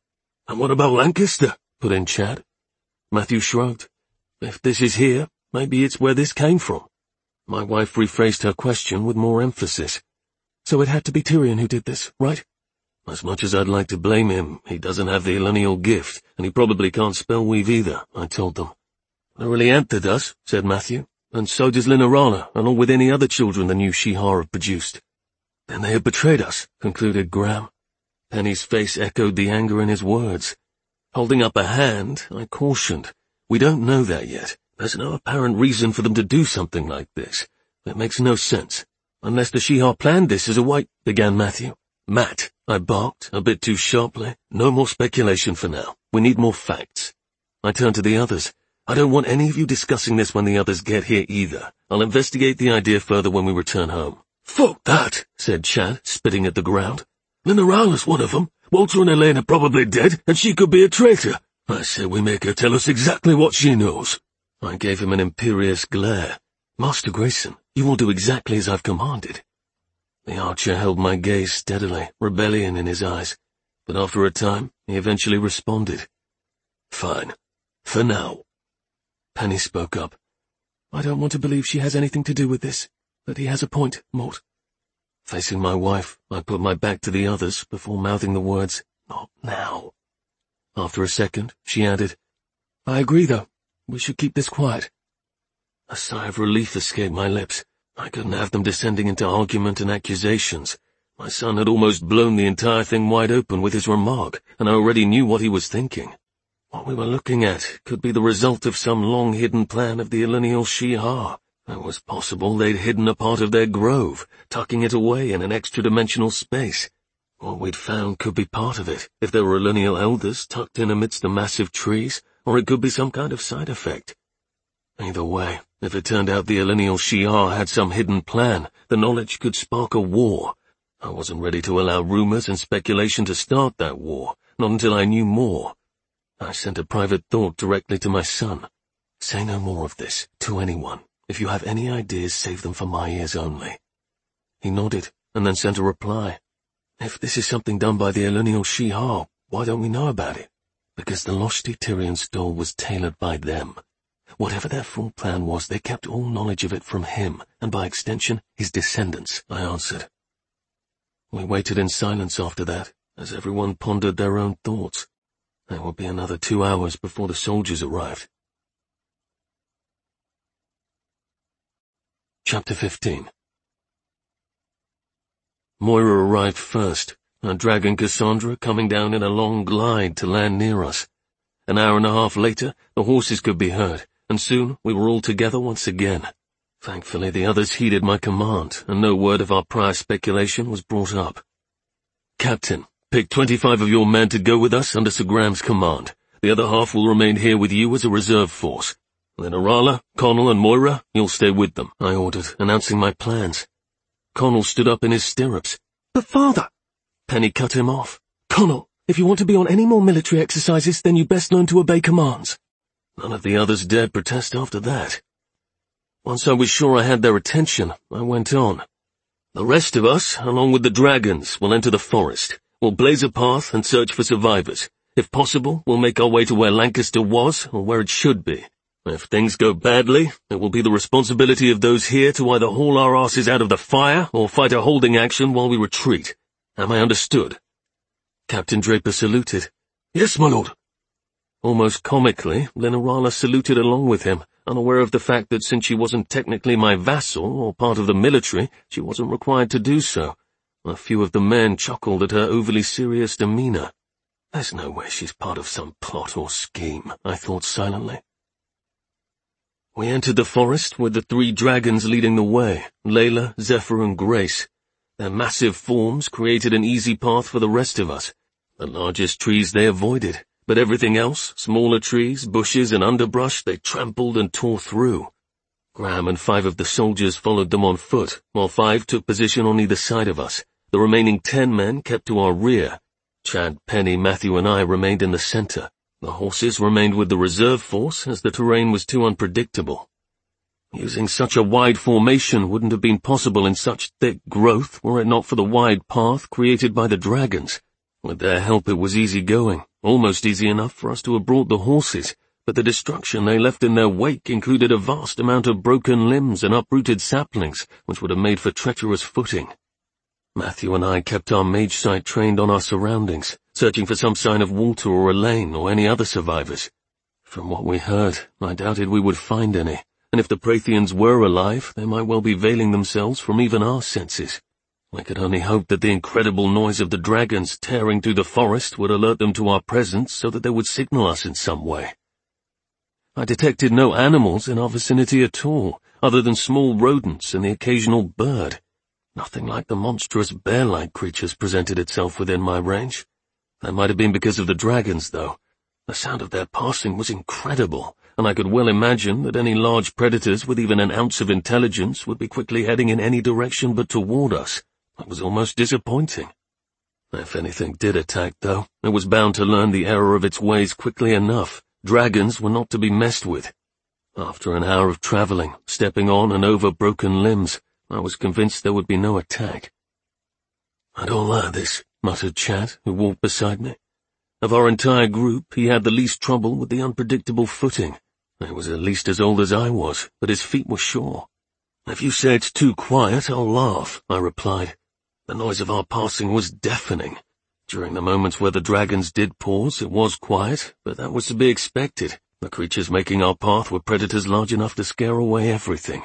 And what about Lancaster? Put in Chad. Matthew shrugged. If this is here, maybe it's where this came from. My wife rephrased her question with more emphasis. So it had to be Tyrion who did this, right? As much as I'd like to blame him, he doesn't have the Elenial gift, and he probably can't spell weave either, I told them. Liliantha does, said Matthew, and so does Linerala, along with any other children the new Shihar have produced. Then they have betrayed us, concluded Graham. Penny's face echoed the anger in his words. Holding up a hand, I cautioned. We don't know that yet. There's no apparent reason for them to do something like this. It makes no sense. Unless the Shihar planned this as a white, began Matthew. Matt, I barked, a bit too sharply. No more speculation for now. We need more facts. I turned to the others. I don't want any of you discussing this when the others get here either. I'll investigate the idea further when we return home. Fuck that, said Chad, spitting at the ground. Linerala's one of them. Walter and Elaine are probably dead, and she could be a traitor. I say we make her tell us exactly what she knows. I gave him an imperious glare. Master Grayson, you will do exactly as I've commanded. The archer held my gaze steadily, rebellion in his eyes, but after a time, he eventually responded. Fine. For now. Penny spoke up. I don't want to believe she has anything to do with this, but he has a point, Mort. Facing my wife, I put my back to the others before mouthing the words, not now. After a second, she added, I agree, though. We should keep this quiet. A sigh of relief escaped my lips. I couldn't have them descending into argument and accusations. My son had almost blown the entire thing wide open with his remark, and I already knew what he was thinking. What we were looking at could be the result of some long-hidden plan of the Elenial Shihar. It was possible they'd hidden a part of their grove, tucking it away in an extra-dimensional space. What we'd found could be part of it, if there were Elenial elders tucked in amidst the massive trees, or it could be some kind of side effect. Either way, if it turned out the Elenial Shihar had some hidden plan, the knowledge could spark a war. I wasn't ready to allow rumors and speculation to start that war, not until I knew more. I sent a private thought directly to my son. Say no more of this, to anyone. If you have any ideas, save them for my ears only. He nodded, and then sent a reply. If this is something done by the Elenial Shihar, why don't we know about it? Because the Loshti Tyrion stole was tailored by them. Whatever their full plan was, they kept all knowledge of it from him, and by extension, his descendants, I answered. We waited in silence after that, as everyone pondered their own thoughts. There would be another 2 hours before the soldiers arrived. Chapter 15. Moira arrived first, her dragon Cassandra coming down in a long glide to land near us. An hour and a half later, the horses could be heard, and soon we were all together once again. Thankfully, the others heeded my command, and no word of our prior speculation was brought up. Captain, pick 25 of your men to go with us under Sir Graham's command. The other half will remain here with you as a reserve force. Linerala, Connell, and Moira, you'll stay with them, I ordered, announcing my plans. Connell stood up in his stirrups. But father! Penny cut him off. Connell, if you want to be on any more military exercises, then you best learn to obey commands. None of the others dared protest after that. Once I was sure I had their attention, I went on. The rest of us, along with the dragons, will enter the forest. We'll blaze a path and search for survivors. If possible, we'll make our way to where Lancaster was, or where it should be. If things go badly, it will be the responsibility of those here to either haul our asses out of the fire or fight a holding action while we retreat. Am I understood? Captain Draper saluted. Yes, my lord. Almost comically, Linerala saluted along with him, unaware of the fact that since she wasn't technically my vassal or part of the military, she wasn't required to do so. A few of the men chuckled at her overly serious demeanor. There's no way she's part of some plot or scheme, I thought silently. We entered the forest with the 3 dragons leading the way, Layla, Zephyr, and Grace. Their massive forms created an easy path for the rest of us. The largest trees they avoided, but everything else, smaller trees, bushes, and underbrush, they trampled and tore through. Graham and 5 of the soldiers followed them on foot, while 5 took position on either side of us. The remaining 10 men kept to our rear. Chad, Penny, Matthew, and I remained in the center. The horses remained with the reserve force as the terrain was too unpredictable. Using such a wide formation wouldn't have been possible in such thick growth were it not for the wide path created by the dragons. With their help it was easy going, almost easy enough for us to have brought the horses, but the destruction they left in their wake included a vast amount of broken limbs and uprooted saplings, which would have made for treacherous footing. Matthew and I kept our mage sight trained on our surroundings, searching for some sign of Walter or Elaine or any other survivors. From what we heard, I doubted we would find any, and if the Prathians were alive, they might well be veiling themselves from even our senses. I could only hope that the incredible noise of the dragons tearing through the forest would alert them to our presence so that they would signal us in some way. I detected no animals in our vicinity at all, other than small rodents and the occasional bird. Nothing like the monstrous bear-like creatures presented itself within my range. That might have been because of the dragons, though. The sound of their passing was incredible, and I could well imagine that any large predators with even an ounce of intelligence would be quickly heading in any direction but toward us. It was almost disappointing. If anything did attack, though, it was bound to learn the error of its ways quickly enough. Dragons were not to be messed with. After an hour of travelling, stepping on and over broken limbs, I was convinced there would be no attack. "I don't like this," muttered Chad, who walked beside me. Of our entire group, he had the least trouble with the unpredictable footing. He was at least as old as I was, but his feet were sure. "If you say it's too quiet, I'll laugh," I replied. The noise of our passing was deafening. During the moments where the dragons did pause, it was quiet, but that was to be expected. The creatures making our path were predators large enough to scare away everything.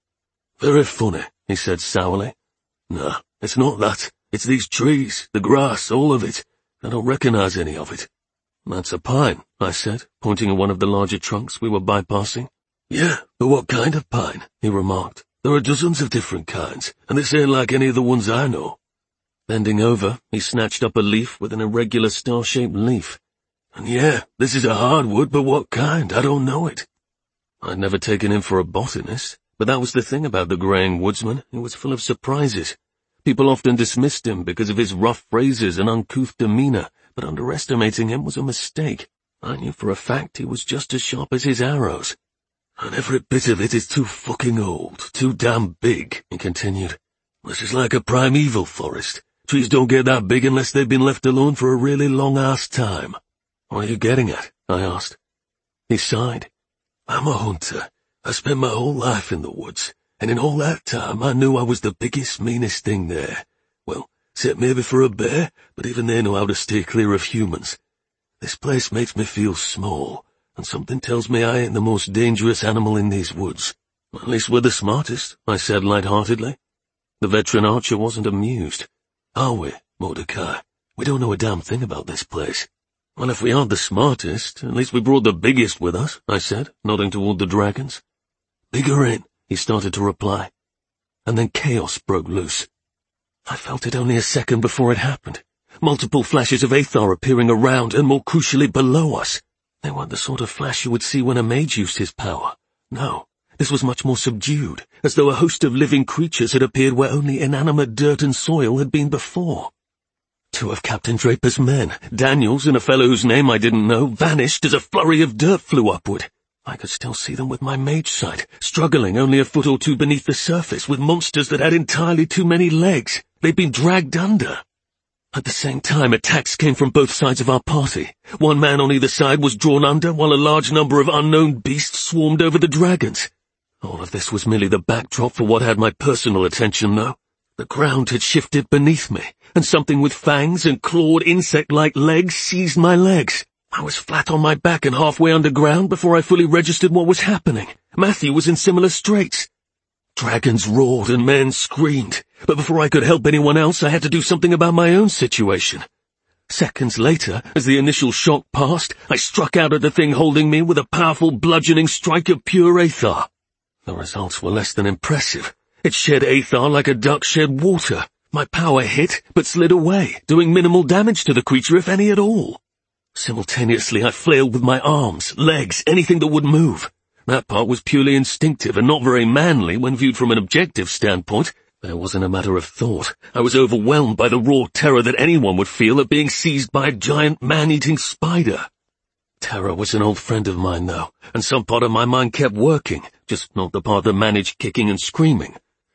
"Very funny," he said sourly. "No, it's not that. It's these trees, the grass, all of it. I don't recognize any of it." "That's a pine," I said, pointing at one of the larger trunks we were bypassing. "Yeah, but what kind of pine?" he remarked. "There are dozens of different kinds, and this ain't like any of the ones I know." Bending over, he snatched up a leaf with an irregular star-shaped leaf. "And yeah, this is a hardwood, but what kind? I don't know it." I'd never taken him for a botanist, but that was the thing about the greying woodsman. He was full of surprises. People often dismissed him because of his rough phrases and uncouth demeanour, but underestimating him was a mistake. I knew for a fact he was just as sharp as his arrows. "And every bit of it is too fucking old, too damn big," he continued. "This is like a primeval forest. Trees don't get that big unless they've been left alone for a really long-ass time." "What are you getting at?" I asked. He sighed. "I'm a hunter. I spent my whole life in the woods, and in all that time I knew I was the biggest, meanest thing there. Well, except maybe for a bear, but even they know how to stay clear of humans. This place makes me feel small, and something tells me I ain't the most dangerous animal in these woods. At least we're the smartest," I said light-heartedly. The veteran archer wasn't amused. "Are we, Mordecai? We don't know a damn thing about this place." "Well, if we aren't the smartest, at least we brought the biggest with us," I said, nodding toward the dragons. "Bigger in," he started to reply. And then chaos broke loose. I felt it only a second before it happened. Multiple flashes of Aethar appearing around and, more crucially, below us. They weren't the sort of flash you would see when a mage used his power. No, this was much more subdued, as though a host of living creatures had appeared where only inanimate dirt and soil had been before. Two of Captain Draper's men, Daniels and a fellow whose name I didn't know, vanished as a flurry of dirt flew upward. I could still see them with my mage sight, struggling only a foot or two beneath the surface with monsters that had entirely too many legs. They'd been dragged under. At the same time, attacks came from both sides of our party. One man on either side was drawn under, while a large number of unknown beasts swarmed over the dragons. All of this was merely the backdrop for what had my personal attention, though. The ground had shifted beneath me, and something with fangs and clawed insect-like legs seized my legs. I was flat on my back and halfway underground before I fully registered what was happening. Matthew was in similar straits. Dragons roared and men screamed, but before I could help anyone else, I had to do something about my own situation. Seconds later, as the initial shock passed, I struck out at the thing holding me with a powerful bludgeoning strike of pure Aethar. The results were less than impressive. It shed Aethar like a duck shed water. My power hit, but slid away, doing minimal damage to the creature, if any at all. Simultaneously, I flailed with my arms, legs, anything that would move. That part was purely instinctive and not very manly when viewed from an objective standpoint. There wasn't a matter of thought. I was overwhelmed by the raw terror that anyone would feel at being seized by a giant man-eating spider. Terror was an old friend of mine, though, and some part of my mind kept working, just not the part that managed kicking and screaming.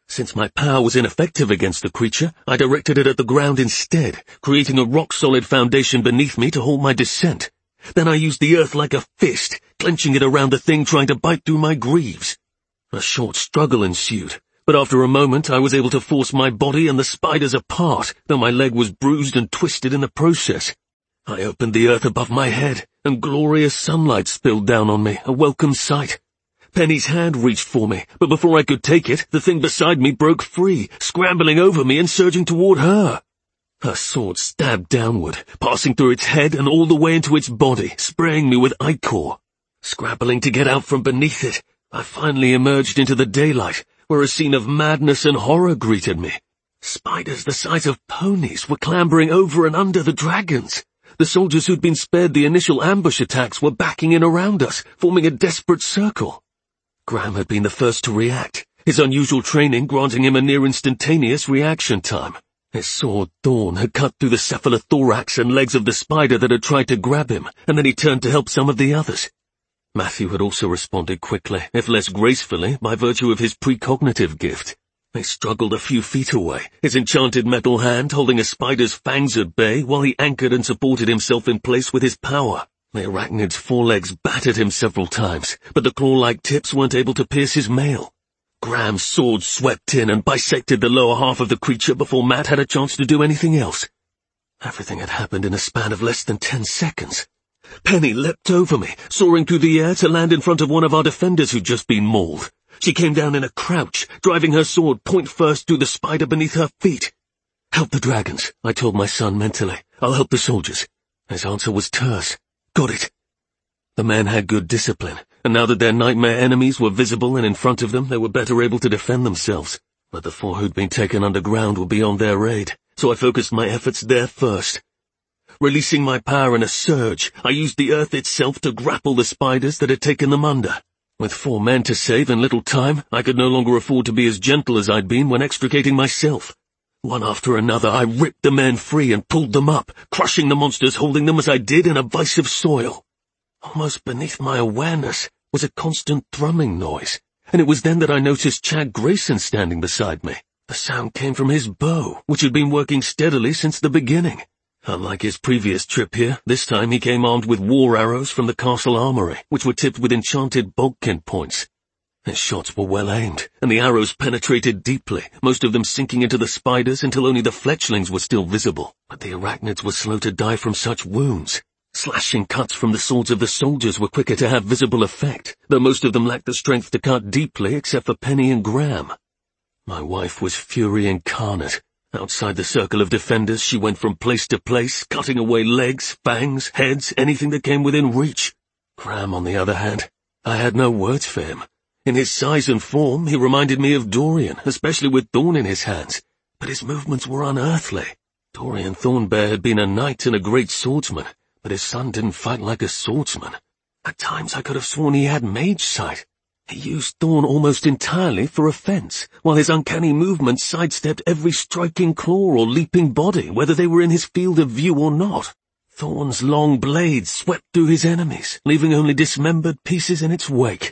Since my power was ineffective against the creature, I directed it at the ground instead, creating a rock-solid foundation beneath me to hold my descent. Then I used the earth like a fist, clenching it around the thing trying to bite through my greaves. A short struggle ensued, but after a moment I was able to force my body and the spiders apart, though my leg was bruised and twisted in the process. I opened the earth above my head, and glorious sunlight spilled down on me, a welcome sight. Penny's hand reached for me, but before I could take it, the thing beside me broke free, scrambling over me and surging toward her. Her sword stabbed downward, passing through its head and all the way into its body, spraying me with ichor. Scrabbling to get out from beneath it, I finally emerged into the daylight, where a scene of madness and horror greeted me. Spiders the size of ponies were clambering over and under the dragons. The soldiers who'd been spared the initial ambush attacks were backing in around us, forming a desperate circle. Graham had been the first to react, his unusual training granting him a near-instantaneous reaction time. His sword, Thorn, had cut through the cephalothorax and legs of the spider that had tried to grab him, and then he turned to help some of the others. Matthew had also responded quickly, if less gracefully, by virtue of his precognitive gift. They struggled a few feet away, his enchanted metal hand holding a spider's fangs at bay while he anchored and supported himself in place with his power. The arachnid's forelegs battered him several times, but the claw-like tips weren't able to pierce his mail. Graham's sword swept in and bisected the lower half of the creature before Matt had a chance to do anything else. Everything had happened in a span of less than 10 seconds. Penny leapt over me, soaring through the air to land in front of one of our defenders who'd just been mauled. She came down in a crouch, driving her sword point first through the spider beneath her feet. "Help the dragons," I told my son mentally. "I'll help the soldiers." His answer was terse. "Got it." The men had good discipline, and now that their nightmare enemies were visible and in front of them, they were better able to defend themselves. But the 4 who'd been taken underground were beyond their aid, so I focused my efforts there first. Releasing my power in a surge, I used the earth itself to grapple the spiders that had taken them under. With 4 men to save and little time, I could no longer afford to be as gentle as I'd been when extricating myself. One after another, I ripped the men free and pulled them up, crushing the monsters holding them as I did in a vise of soil. Almost beneath my awareness was a constant thrumming noise, and it was then that I noticed Chad Grayson standing beside me. The sound came from his bow, which had been working steadily since the beginning. Unlike his previous trip here, this time he came armed with war arrows from the castle armory, which were tipped with enchanted bodkin points. His shots were well aimed, and the arrows penetrated deeply, most of them sinking into the spiders until only the fletchlings were still visible. But the arachnids were slow to die from such wounds. Slashing cuts from the swords of the soldiers were quicker to have visible effect, though most of them lacked the strength to cut deeply except for Penny and Graham. My wife was fury incarnate. Outside the circle of defenders, she went from place to place, cutting away legs, fangs, heads, anything that came within reach. Graham, on the other hand, I had no words for him. In his size and form, he reminded me of Dorian, especially with Thorn in his hands, but his movements were unearthly. Dorian Thornbear had been a knight and a great swordsman, but his son didn't fight like a swordsman. At times I could have sworn he had mage sight. He used Thorn almost entirely for offense, while his uncanny movements sidestepped every striking claw or leaping body, whether they were in his field of view or not. Thorn's long blades swept through his enemies, leaving only dismembered pieces in its wake.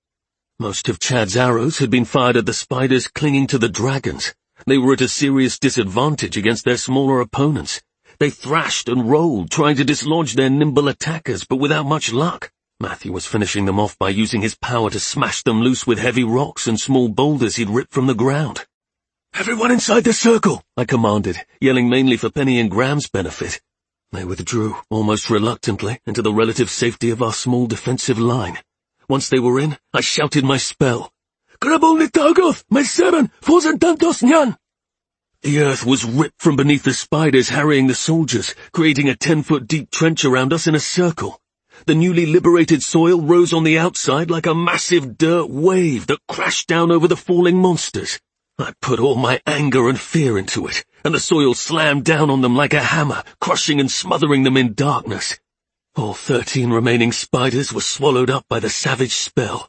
Most of Chad's arrows had been fired at the spiders clinging to the dragons. They were at a serious disadvantage against their smaller opponents. They thrashed and rolled, trying to dislodge their nimble attackers, but without much luck. Matthew was finishing them off by using his power to smash them loose with heavy rocks and small boulders he'd ripped from the ground. "Everyone inside the circle," I commanded, yelling mainly for Penny and Graham's benefit. They withdrew, almost reluctantly, into the relative safety of our small defensive line. Once they were in, I shouted my spell. "Grabulni Tagoth, Meseran, Fozentantos Nyan!" The earth was ripped from beneath the spiders harrying the soldiers, creating a 10-foot deep trench around us in a circle. The newly liberated soil rose on the outside like a massive dirt wave that crashed down over the falling monsters. I put all my anger and fear into it, and the soil slammed down on them like a hammer, crushing and smothering them in darkness. All 13 remaining spiders were swallowed up by the savage spell.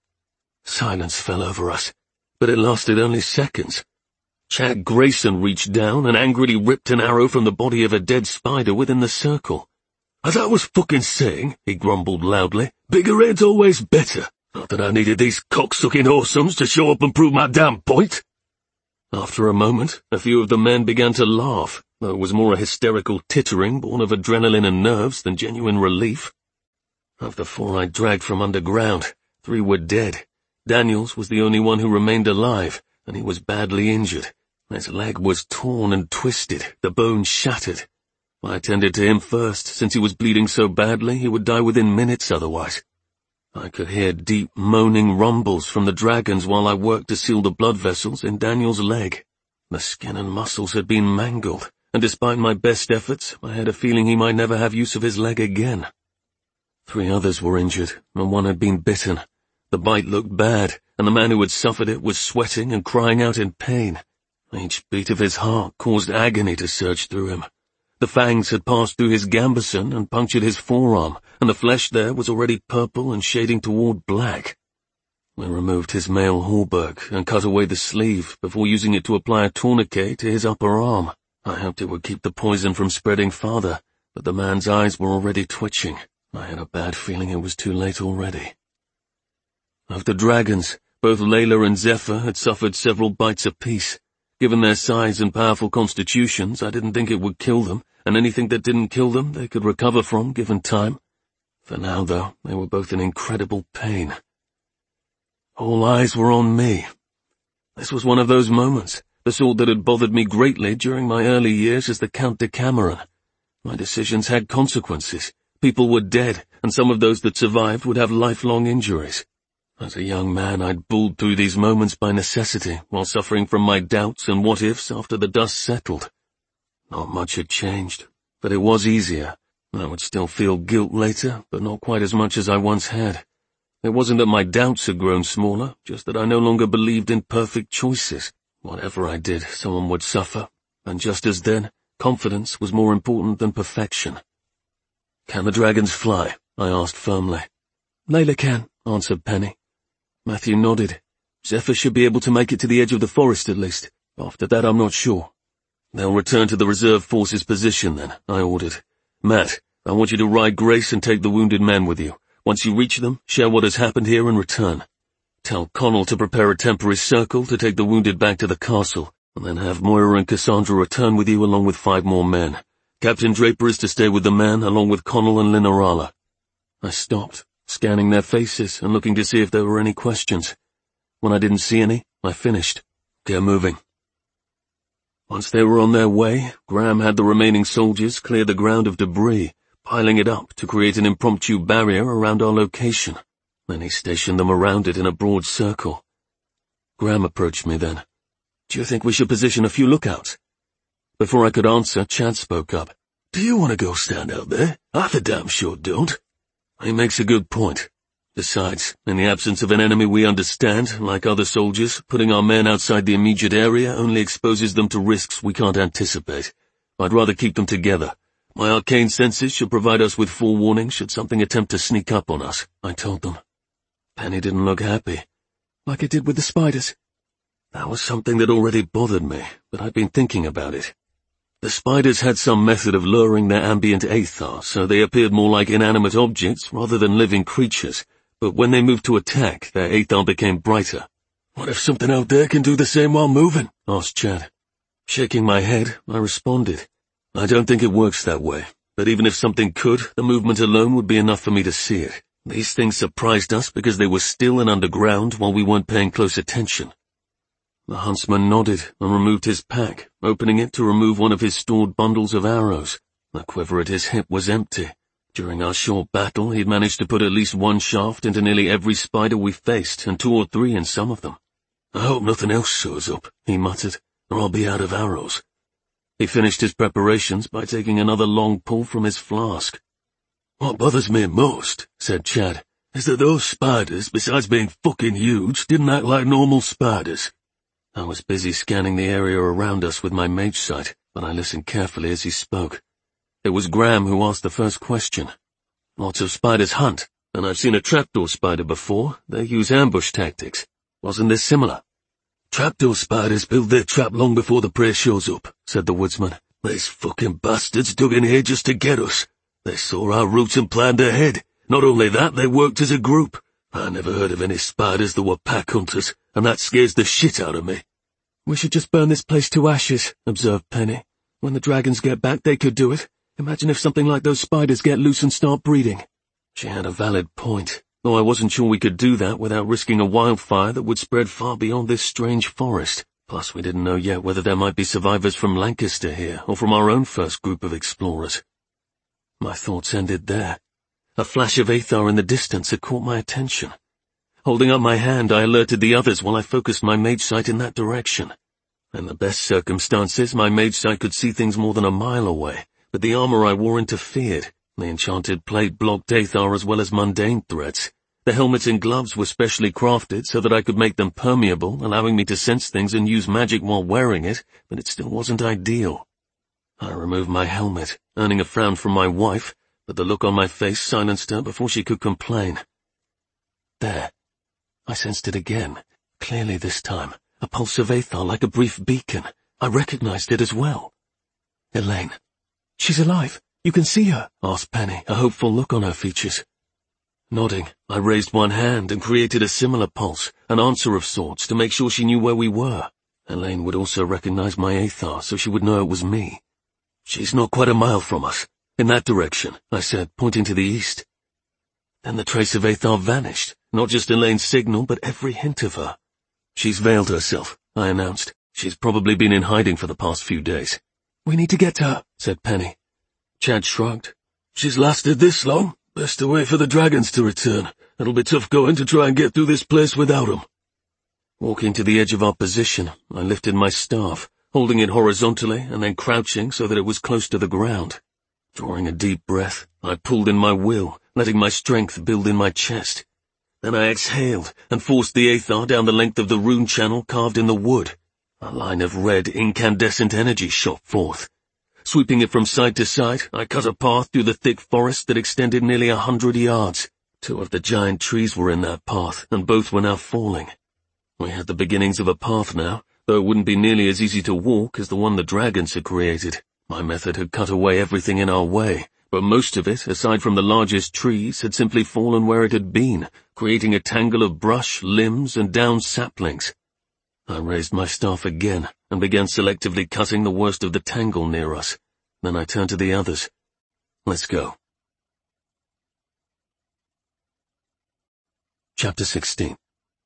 Silence fell over us, but it lasted only seconds. Chad Grayson reached down and angrily ripped an arrow from the body of a dead spider within the circle. "As I was fucking saying," he grumbled loudly, "bigger head's always better. Not that I needed these cocksucking awesomes to show up and prove my damn point." After a moment, a few of the men began to laugh, though it was more a hysterical tittering born of adrenaline and nerves than genuine relief. Of the 4 I dragged from underground, 3 were dead. Daniels was the only one who remained alive, and he was badly injured. His leg was torn and twisted, the bone shattered. I attended to him first, since he was bleeding so badly he would die within minutes otherwise. I could hear deep, moaning rumbles from the dragons while I worked to seal the blood vessels in Daniel's leg. The skin and muscles had been mangled, and despite my best efforts, I had a feeling he might never have use of his leg again. 3 others were injured, and 1 had been bitten. The bite looked bad, and the man who had suffered it was sweating and crying out in pain. Each beat of his heart caused agony to surge through him. The fangs had passed through his gambeson and punctured his forearm, and the flesh there was already purple and shading toward black. We removed his mail hauberk and cut away the sleeve before using it to apply a tourniquet to his upper arm. I hoped it would keep the poison from spreading farther, but the man's eyes were already twitching. I had a bad feeling it was too late already. Of the dragons, both Layla and Zephyr had suffered several bites apiece. Given their size and powerful constitutions, I didn't think it would kill them, and anything that didn't kill them they could recover from, given time. For now, though, they were both in incredible pain. All eyes were on me. This was one of those moments, the sort that had bothered me greatly during my early years as the Count de Cameron. My decisions had consequences. People were dead, and some of those that survived would have lifelong injuries. As a young man, I'd bulled through these moments by necessity, while suffering from my doubts and what-ifs after the dust settled. Not much had changed, but it was easier. I would still feel guilt later, but not quite as much as I once had. It wasn't that my doubts had grown smaller, just that I no longer believed in perfect choices. Whatever I did, someone would suffer, and just as then, confidence was more important than perfection. "Can the dragons fly?" I asked firmly. "Layla can," answered Penny. Matthew nodded. "Zephyr should be able to make it to the edge of the forest at least. After that, I'm not sure." "They'll return to the reserve forces position then," I ordered. "Matt, I want you to ride Grace and take the wounded men with you. Once you reach them, share what has happened here and return. Tell Connell to prepare a temporary circle to take the wounded back to the castle, and then have Moira and Cassandra return with you along with 5 more men. Captain Draper is to stay with the men along with Connell and Linorala." I stopped, scanning their faces and looking to see if there were any questions. When I didn't see any, I finished. "Get moving." Once they were on their way, Graham had the remaining soldiers clear the ground of debris, piling it up to create an impromptu barrier around our location. Then he stationed them around it in a broad circle. Graham approached me then. "Do you think we should position a few lookouts?" Before I could answer, Chad spoke up. "Do you want to go stand out there? I for damn sure don't." He makes a good point. Besides, in the absence of an enemy we understand, like other soldiers, putting our men outside the immediate area only exposes them to risks we can't anticipate. I'd rather keep them together. My arcane senses should provide us with forewarning should something attempt to sneak up on us, I told them. Penny didn't look happy. "Like it did with the spiders?" That was something that already bothered me, but I'd been thinking about it. The spiders had some method of lowering their ambient aether, so they appeared more like inanimate objects rather than living creatures, but when they moved to attack, their aether became brighter. "What if something out there can do the same while moving?" asked Chad. Shaking my head, I responded. "I don't think it works that way, but even if something could, the movement alone would be enough for me to see it. These things surprised us because they were still and underground while we weren't paying close attention." The huntsman nodded and removed his pack, opening it to remove one of his stored bundles of arrows. The quiver at his hip was empty. During our short battle, he'd managed to put at least 1 shaft into nearly every spider we faced, and 2 or 3 in some of them. "I hope nothing else shows up," he muttered, "or I'll be out of arrows." He finished his preparations by taking another long pull from his flask. "What bothers me most," said Chad, "is that those spiders, besides being fucking huge, didn't act like normal spiders." I was busy scanning the area around us with my mage sight, but I listened carefully as he spoke. It was Graham who asked the first question. "Lots of spiders hunt, and I've seen a trapdoor spider before. They use ambush tactics. Wasn't this similar?" "Trapdoor spiders build their trap long before the prey shows up," said the woodsman. "These fucking bastards dug in here just to get us. They saw our route and planned ahead. Not only that, they worked as a group. I never heard of any spiders that were pack hunters, and that scares the shit out of me." We should just burn this place to ashes, observed Penny. When the dragons get back, they could do it. Imagine if something like those spiders get loose and start breeding. She had a valid point, though I wasn't sure we could do that without risking a wildfire that would spread far beyond this strange forest. Plus, we didn't know yet whether there might be survivors from Lancaster here, or from our own first group of explorers. My thoughts ended there. A flash of Aethar in the distance had caught my attention. Holding up my hand, I alerted the others while I focused my mage sight in that direction. In the best circumstances, my mage sight could see things more than a mile away, but the armor I wore interfered. The enchanted plate blocked Aethar as well as mundane threats. The helmets and gloves were specially crafted so that I could make them permeable, allowing me to sense things and use magic while wearing it, but it still wasn't ideal. I removed my helmet, earning a frown from my wife, but the look on my face silenced her before she could complain. There. I sensed it again, clearly this time, a pulse of Aethar like a brief beacon. I recognized it as well. Elaine. She's alive. You can see her, asked Penny, a hopeful look on her features. Nodding, I raised one hand and created a similar pulse, an answer of sorts, to make sure she knew where we were. Elaine would also recognize my Aethar, so she would know it was me. She's not quite a mile from us. In that direction, I said, pointing to the east. Then the trace of Aethar vanished, not just Elaine's signal, but every hint of her. She's veiled herself, I announced. She's probably been in hiding for the past few days. We need to get to her, said Penny. Chad shrugged. She's lasted this long. Best to wait for the dragons to return. It'll be tough going to try and get through this place without them. Walking to the edge of our position, I lifted my staff, holding it horizontally and then crouching so that it was close to the ground. Drawing a deep breath, I pulled in my will, letting my strength build in my chest. Then I exhaled and forced the Aethar down the length of the rune channel carved in the wood. A line of red, incandescent energy shot forth. Sweeping it from side to side, I cut a path through the thick forest that extended nearly 100 yards. 2 of the giant trees were in that path, and both were now falling. We had the beginnings of a path now, though it wouldn't be nearly as easy to walk as the one the dragons had created. My method had cut away everything in our way, but most of it, aside from the largest trees, had simply fallen where it had been, creating a tangle of brush, limbs, and downed saplings. I raised my staff again and began selectively cutting the worst of the tangle near us. Then I turned to the others. Let's go. Chapter 16.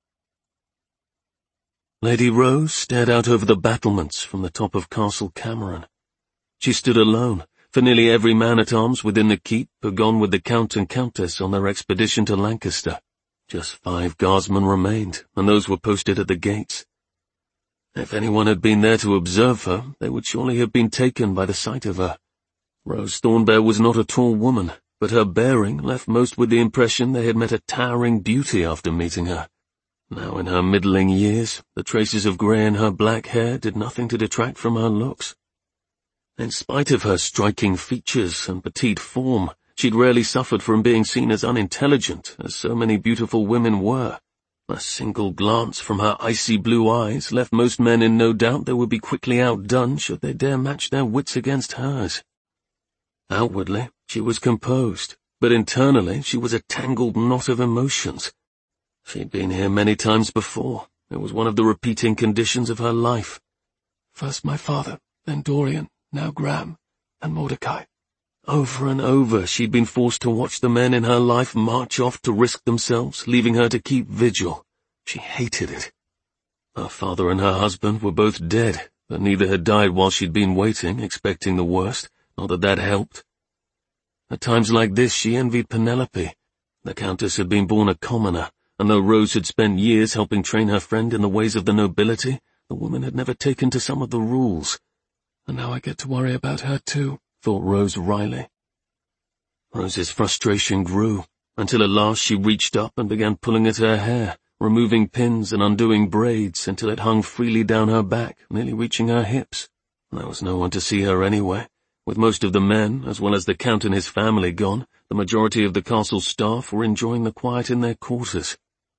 Lady Rose stared out over the battlements from the top of Castle Cameron. She stood alone, for nearly every man-at-arms within the keep had gone with the Count and Countess on their expedition to Lancaster. Just 5 guardsmen remained, and those were posted at the gates. If anyone had been there to observe her, they would surely have been taken by the sight of her. Rose Thornbear was not a tall woman, but her bearing left most with the impression they had met a towering beauty after meeting her. Now in her middling years, the traces of grey in her black hair did nothing to detract from her looks. In spite of her striking features and petite form, she'd rarely suffered from being seen as unintelligent, as so many beautiful women were. A single glance from her icy blue eyes left most men in no doubt they would be quickly outdone should they dare match their wits against hers. Outwardly, she was composed, but internally she was a tangled knot of emotions. She'd been here many times before. It was one of the repeating conditions of her life. First my father, then Dorian, now Graham, and Mordecai. Over and over she'd been forced to watch the men in her life march off to risk themselves, leaving her to keep vigil. She hated it. Her father and her husband were both dead, but neither had died while she'd been waiting, expecting the worst, not that that helped. At times like this she envied Penelope. The Countess had been born a commoner, and though Rose had spent years helping train her friend in the ways of the nobility, the woman had never taken to some of the rules. And now I get to worry about her too, thought Rose wryly. Rose's frustration grew, until at last she reached up and began pulling at her hair, removing pins and undoing braids until it hung freely down her back, nearly reaching her hips. There was no one to see her anyway. With most of the men, as well as the Count and his family gone, the majority of the castle staff were enjoying the quiet in their quarters.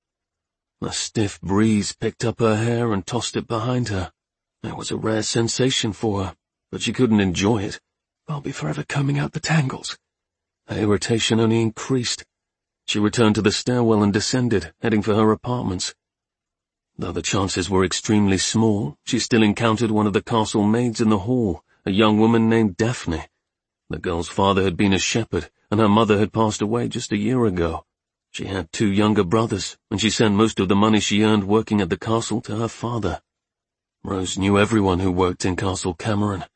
A stiff breeze picked up her hair and tossed it behind her. It was a rare sensation for her, but she couldn't enjoy it. I'll be forever combing out the tangles. Her irritation only increased. She returned to the stairwell and descended, heading for her apartments. Though the chances were extremely small, she still encountered one of the castle maids in the hall, a young woman named Daphne. The girl's father had been a shepherd, and her mother had passed away just a year ago. She had 2 younger brothers, and she sent most of the money she earned working at the castle to her father. Rose knew everyone who worked in Castle Cameron,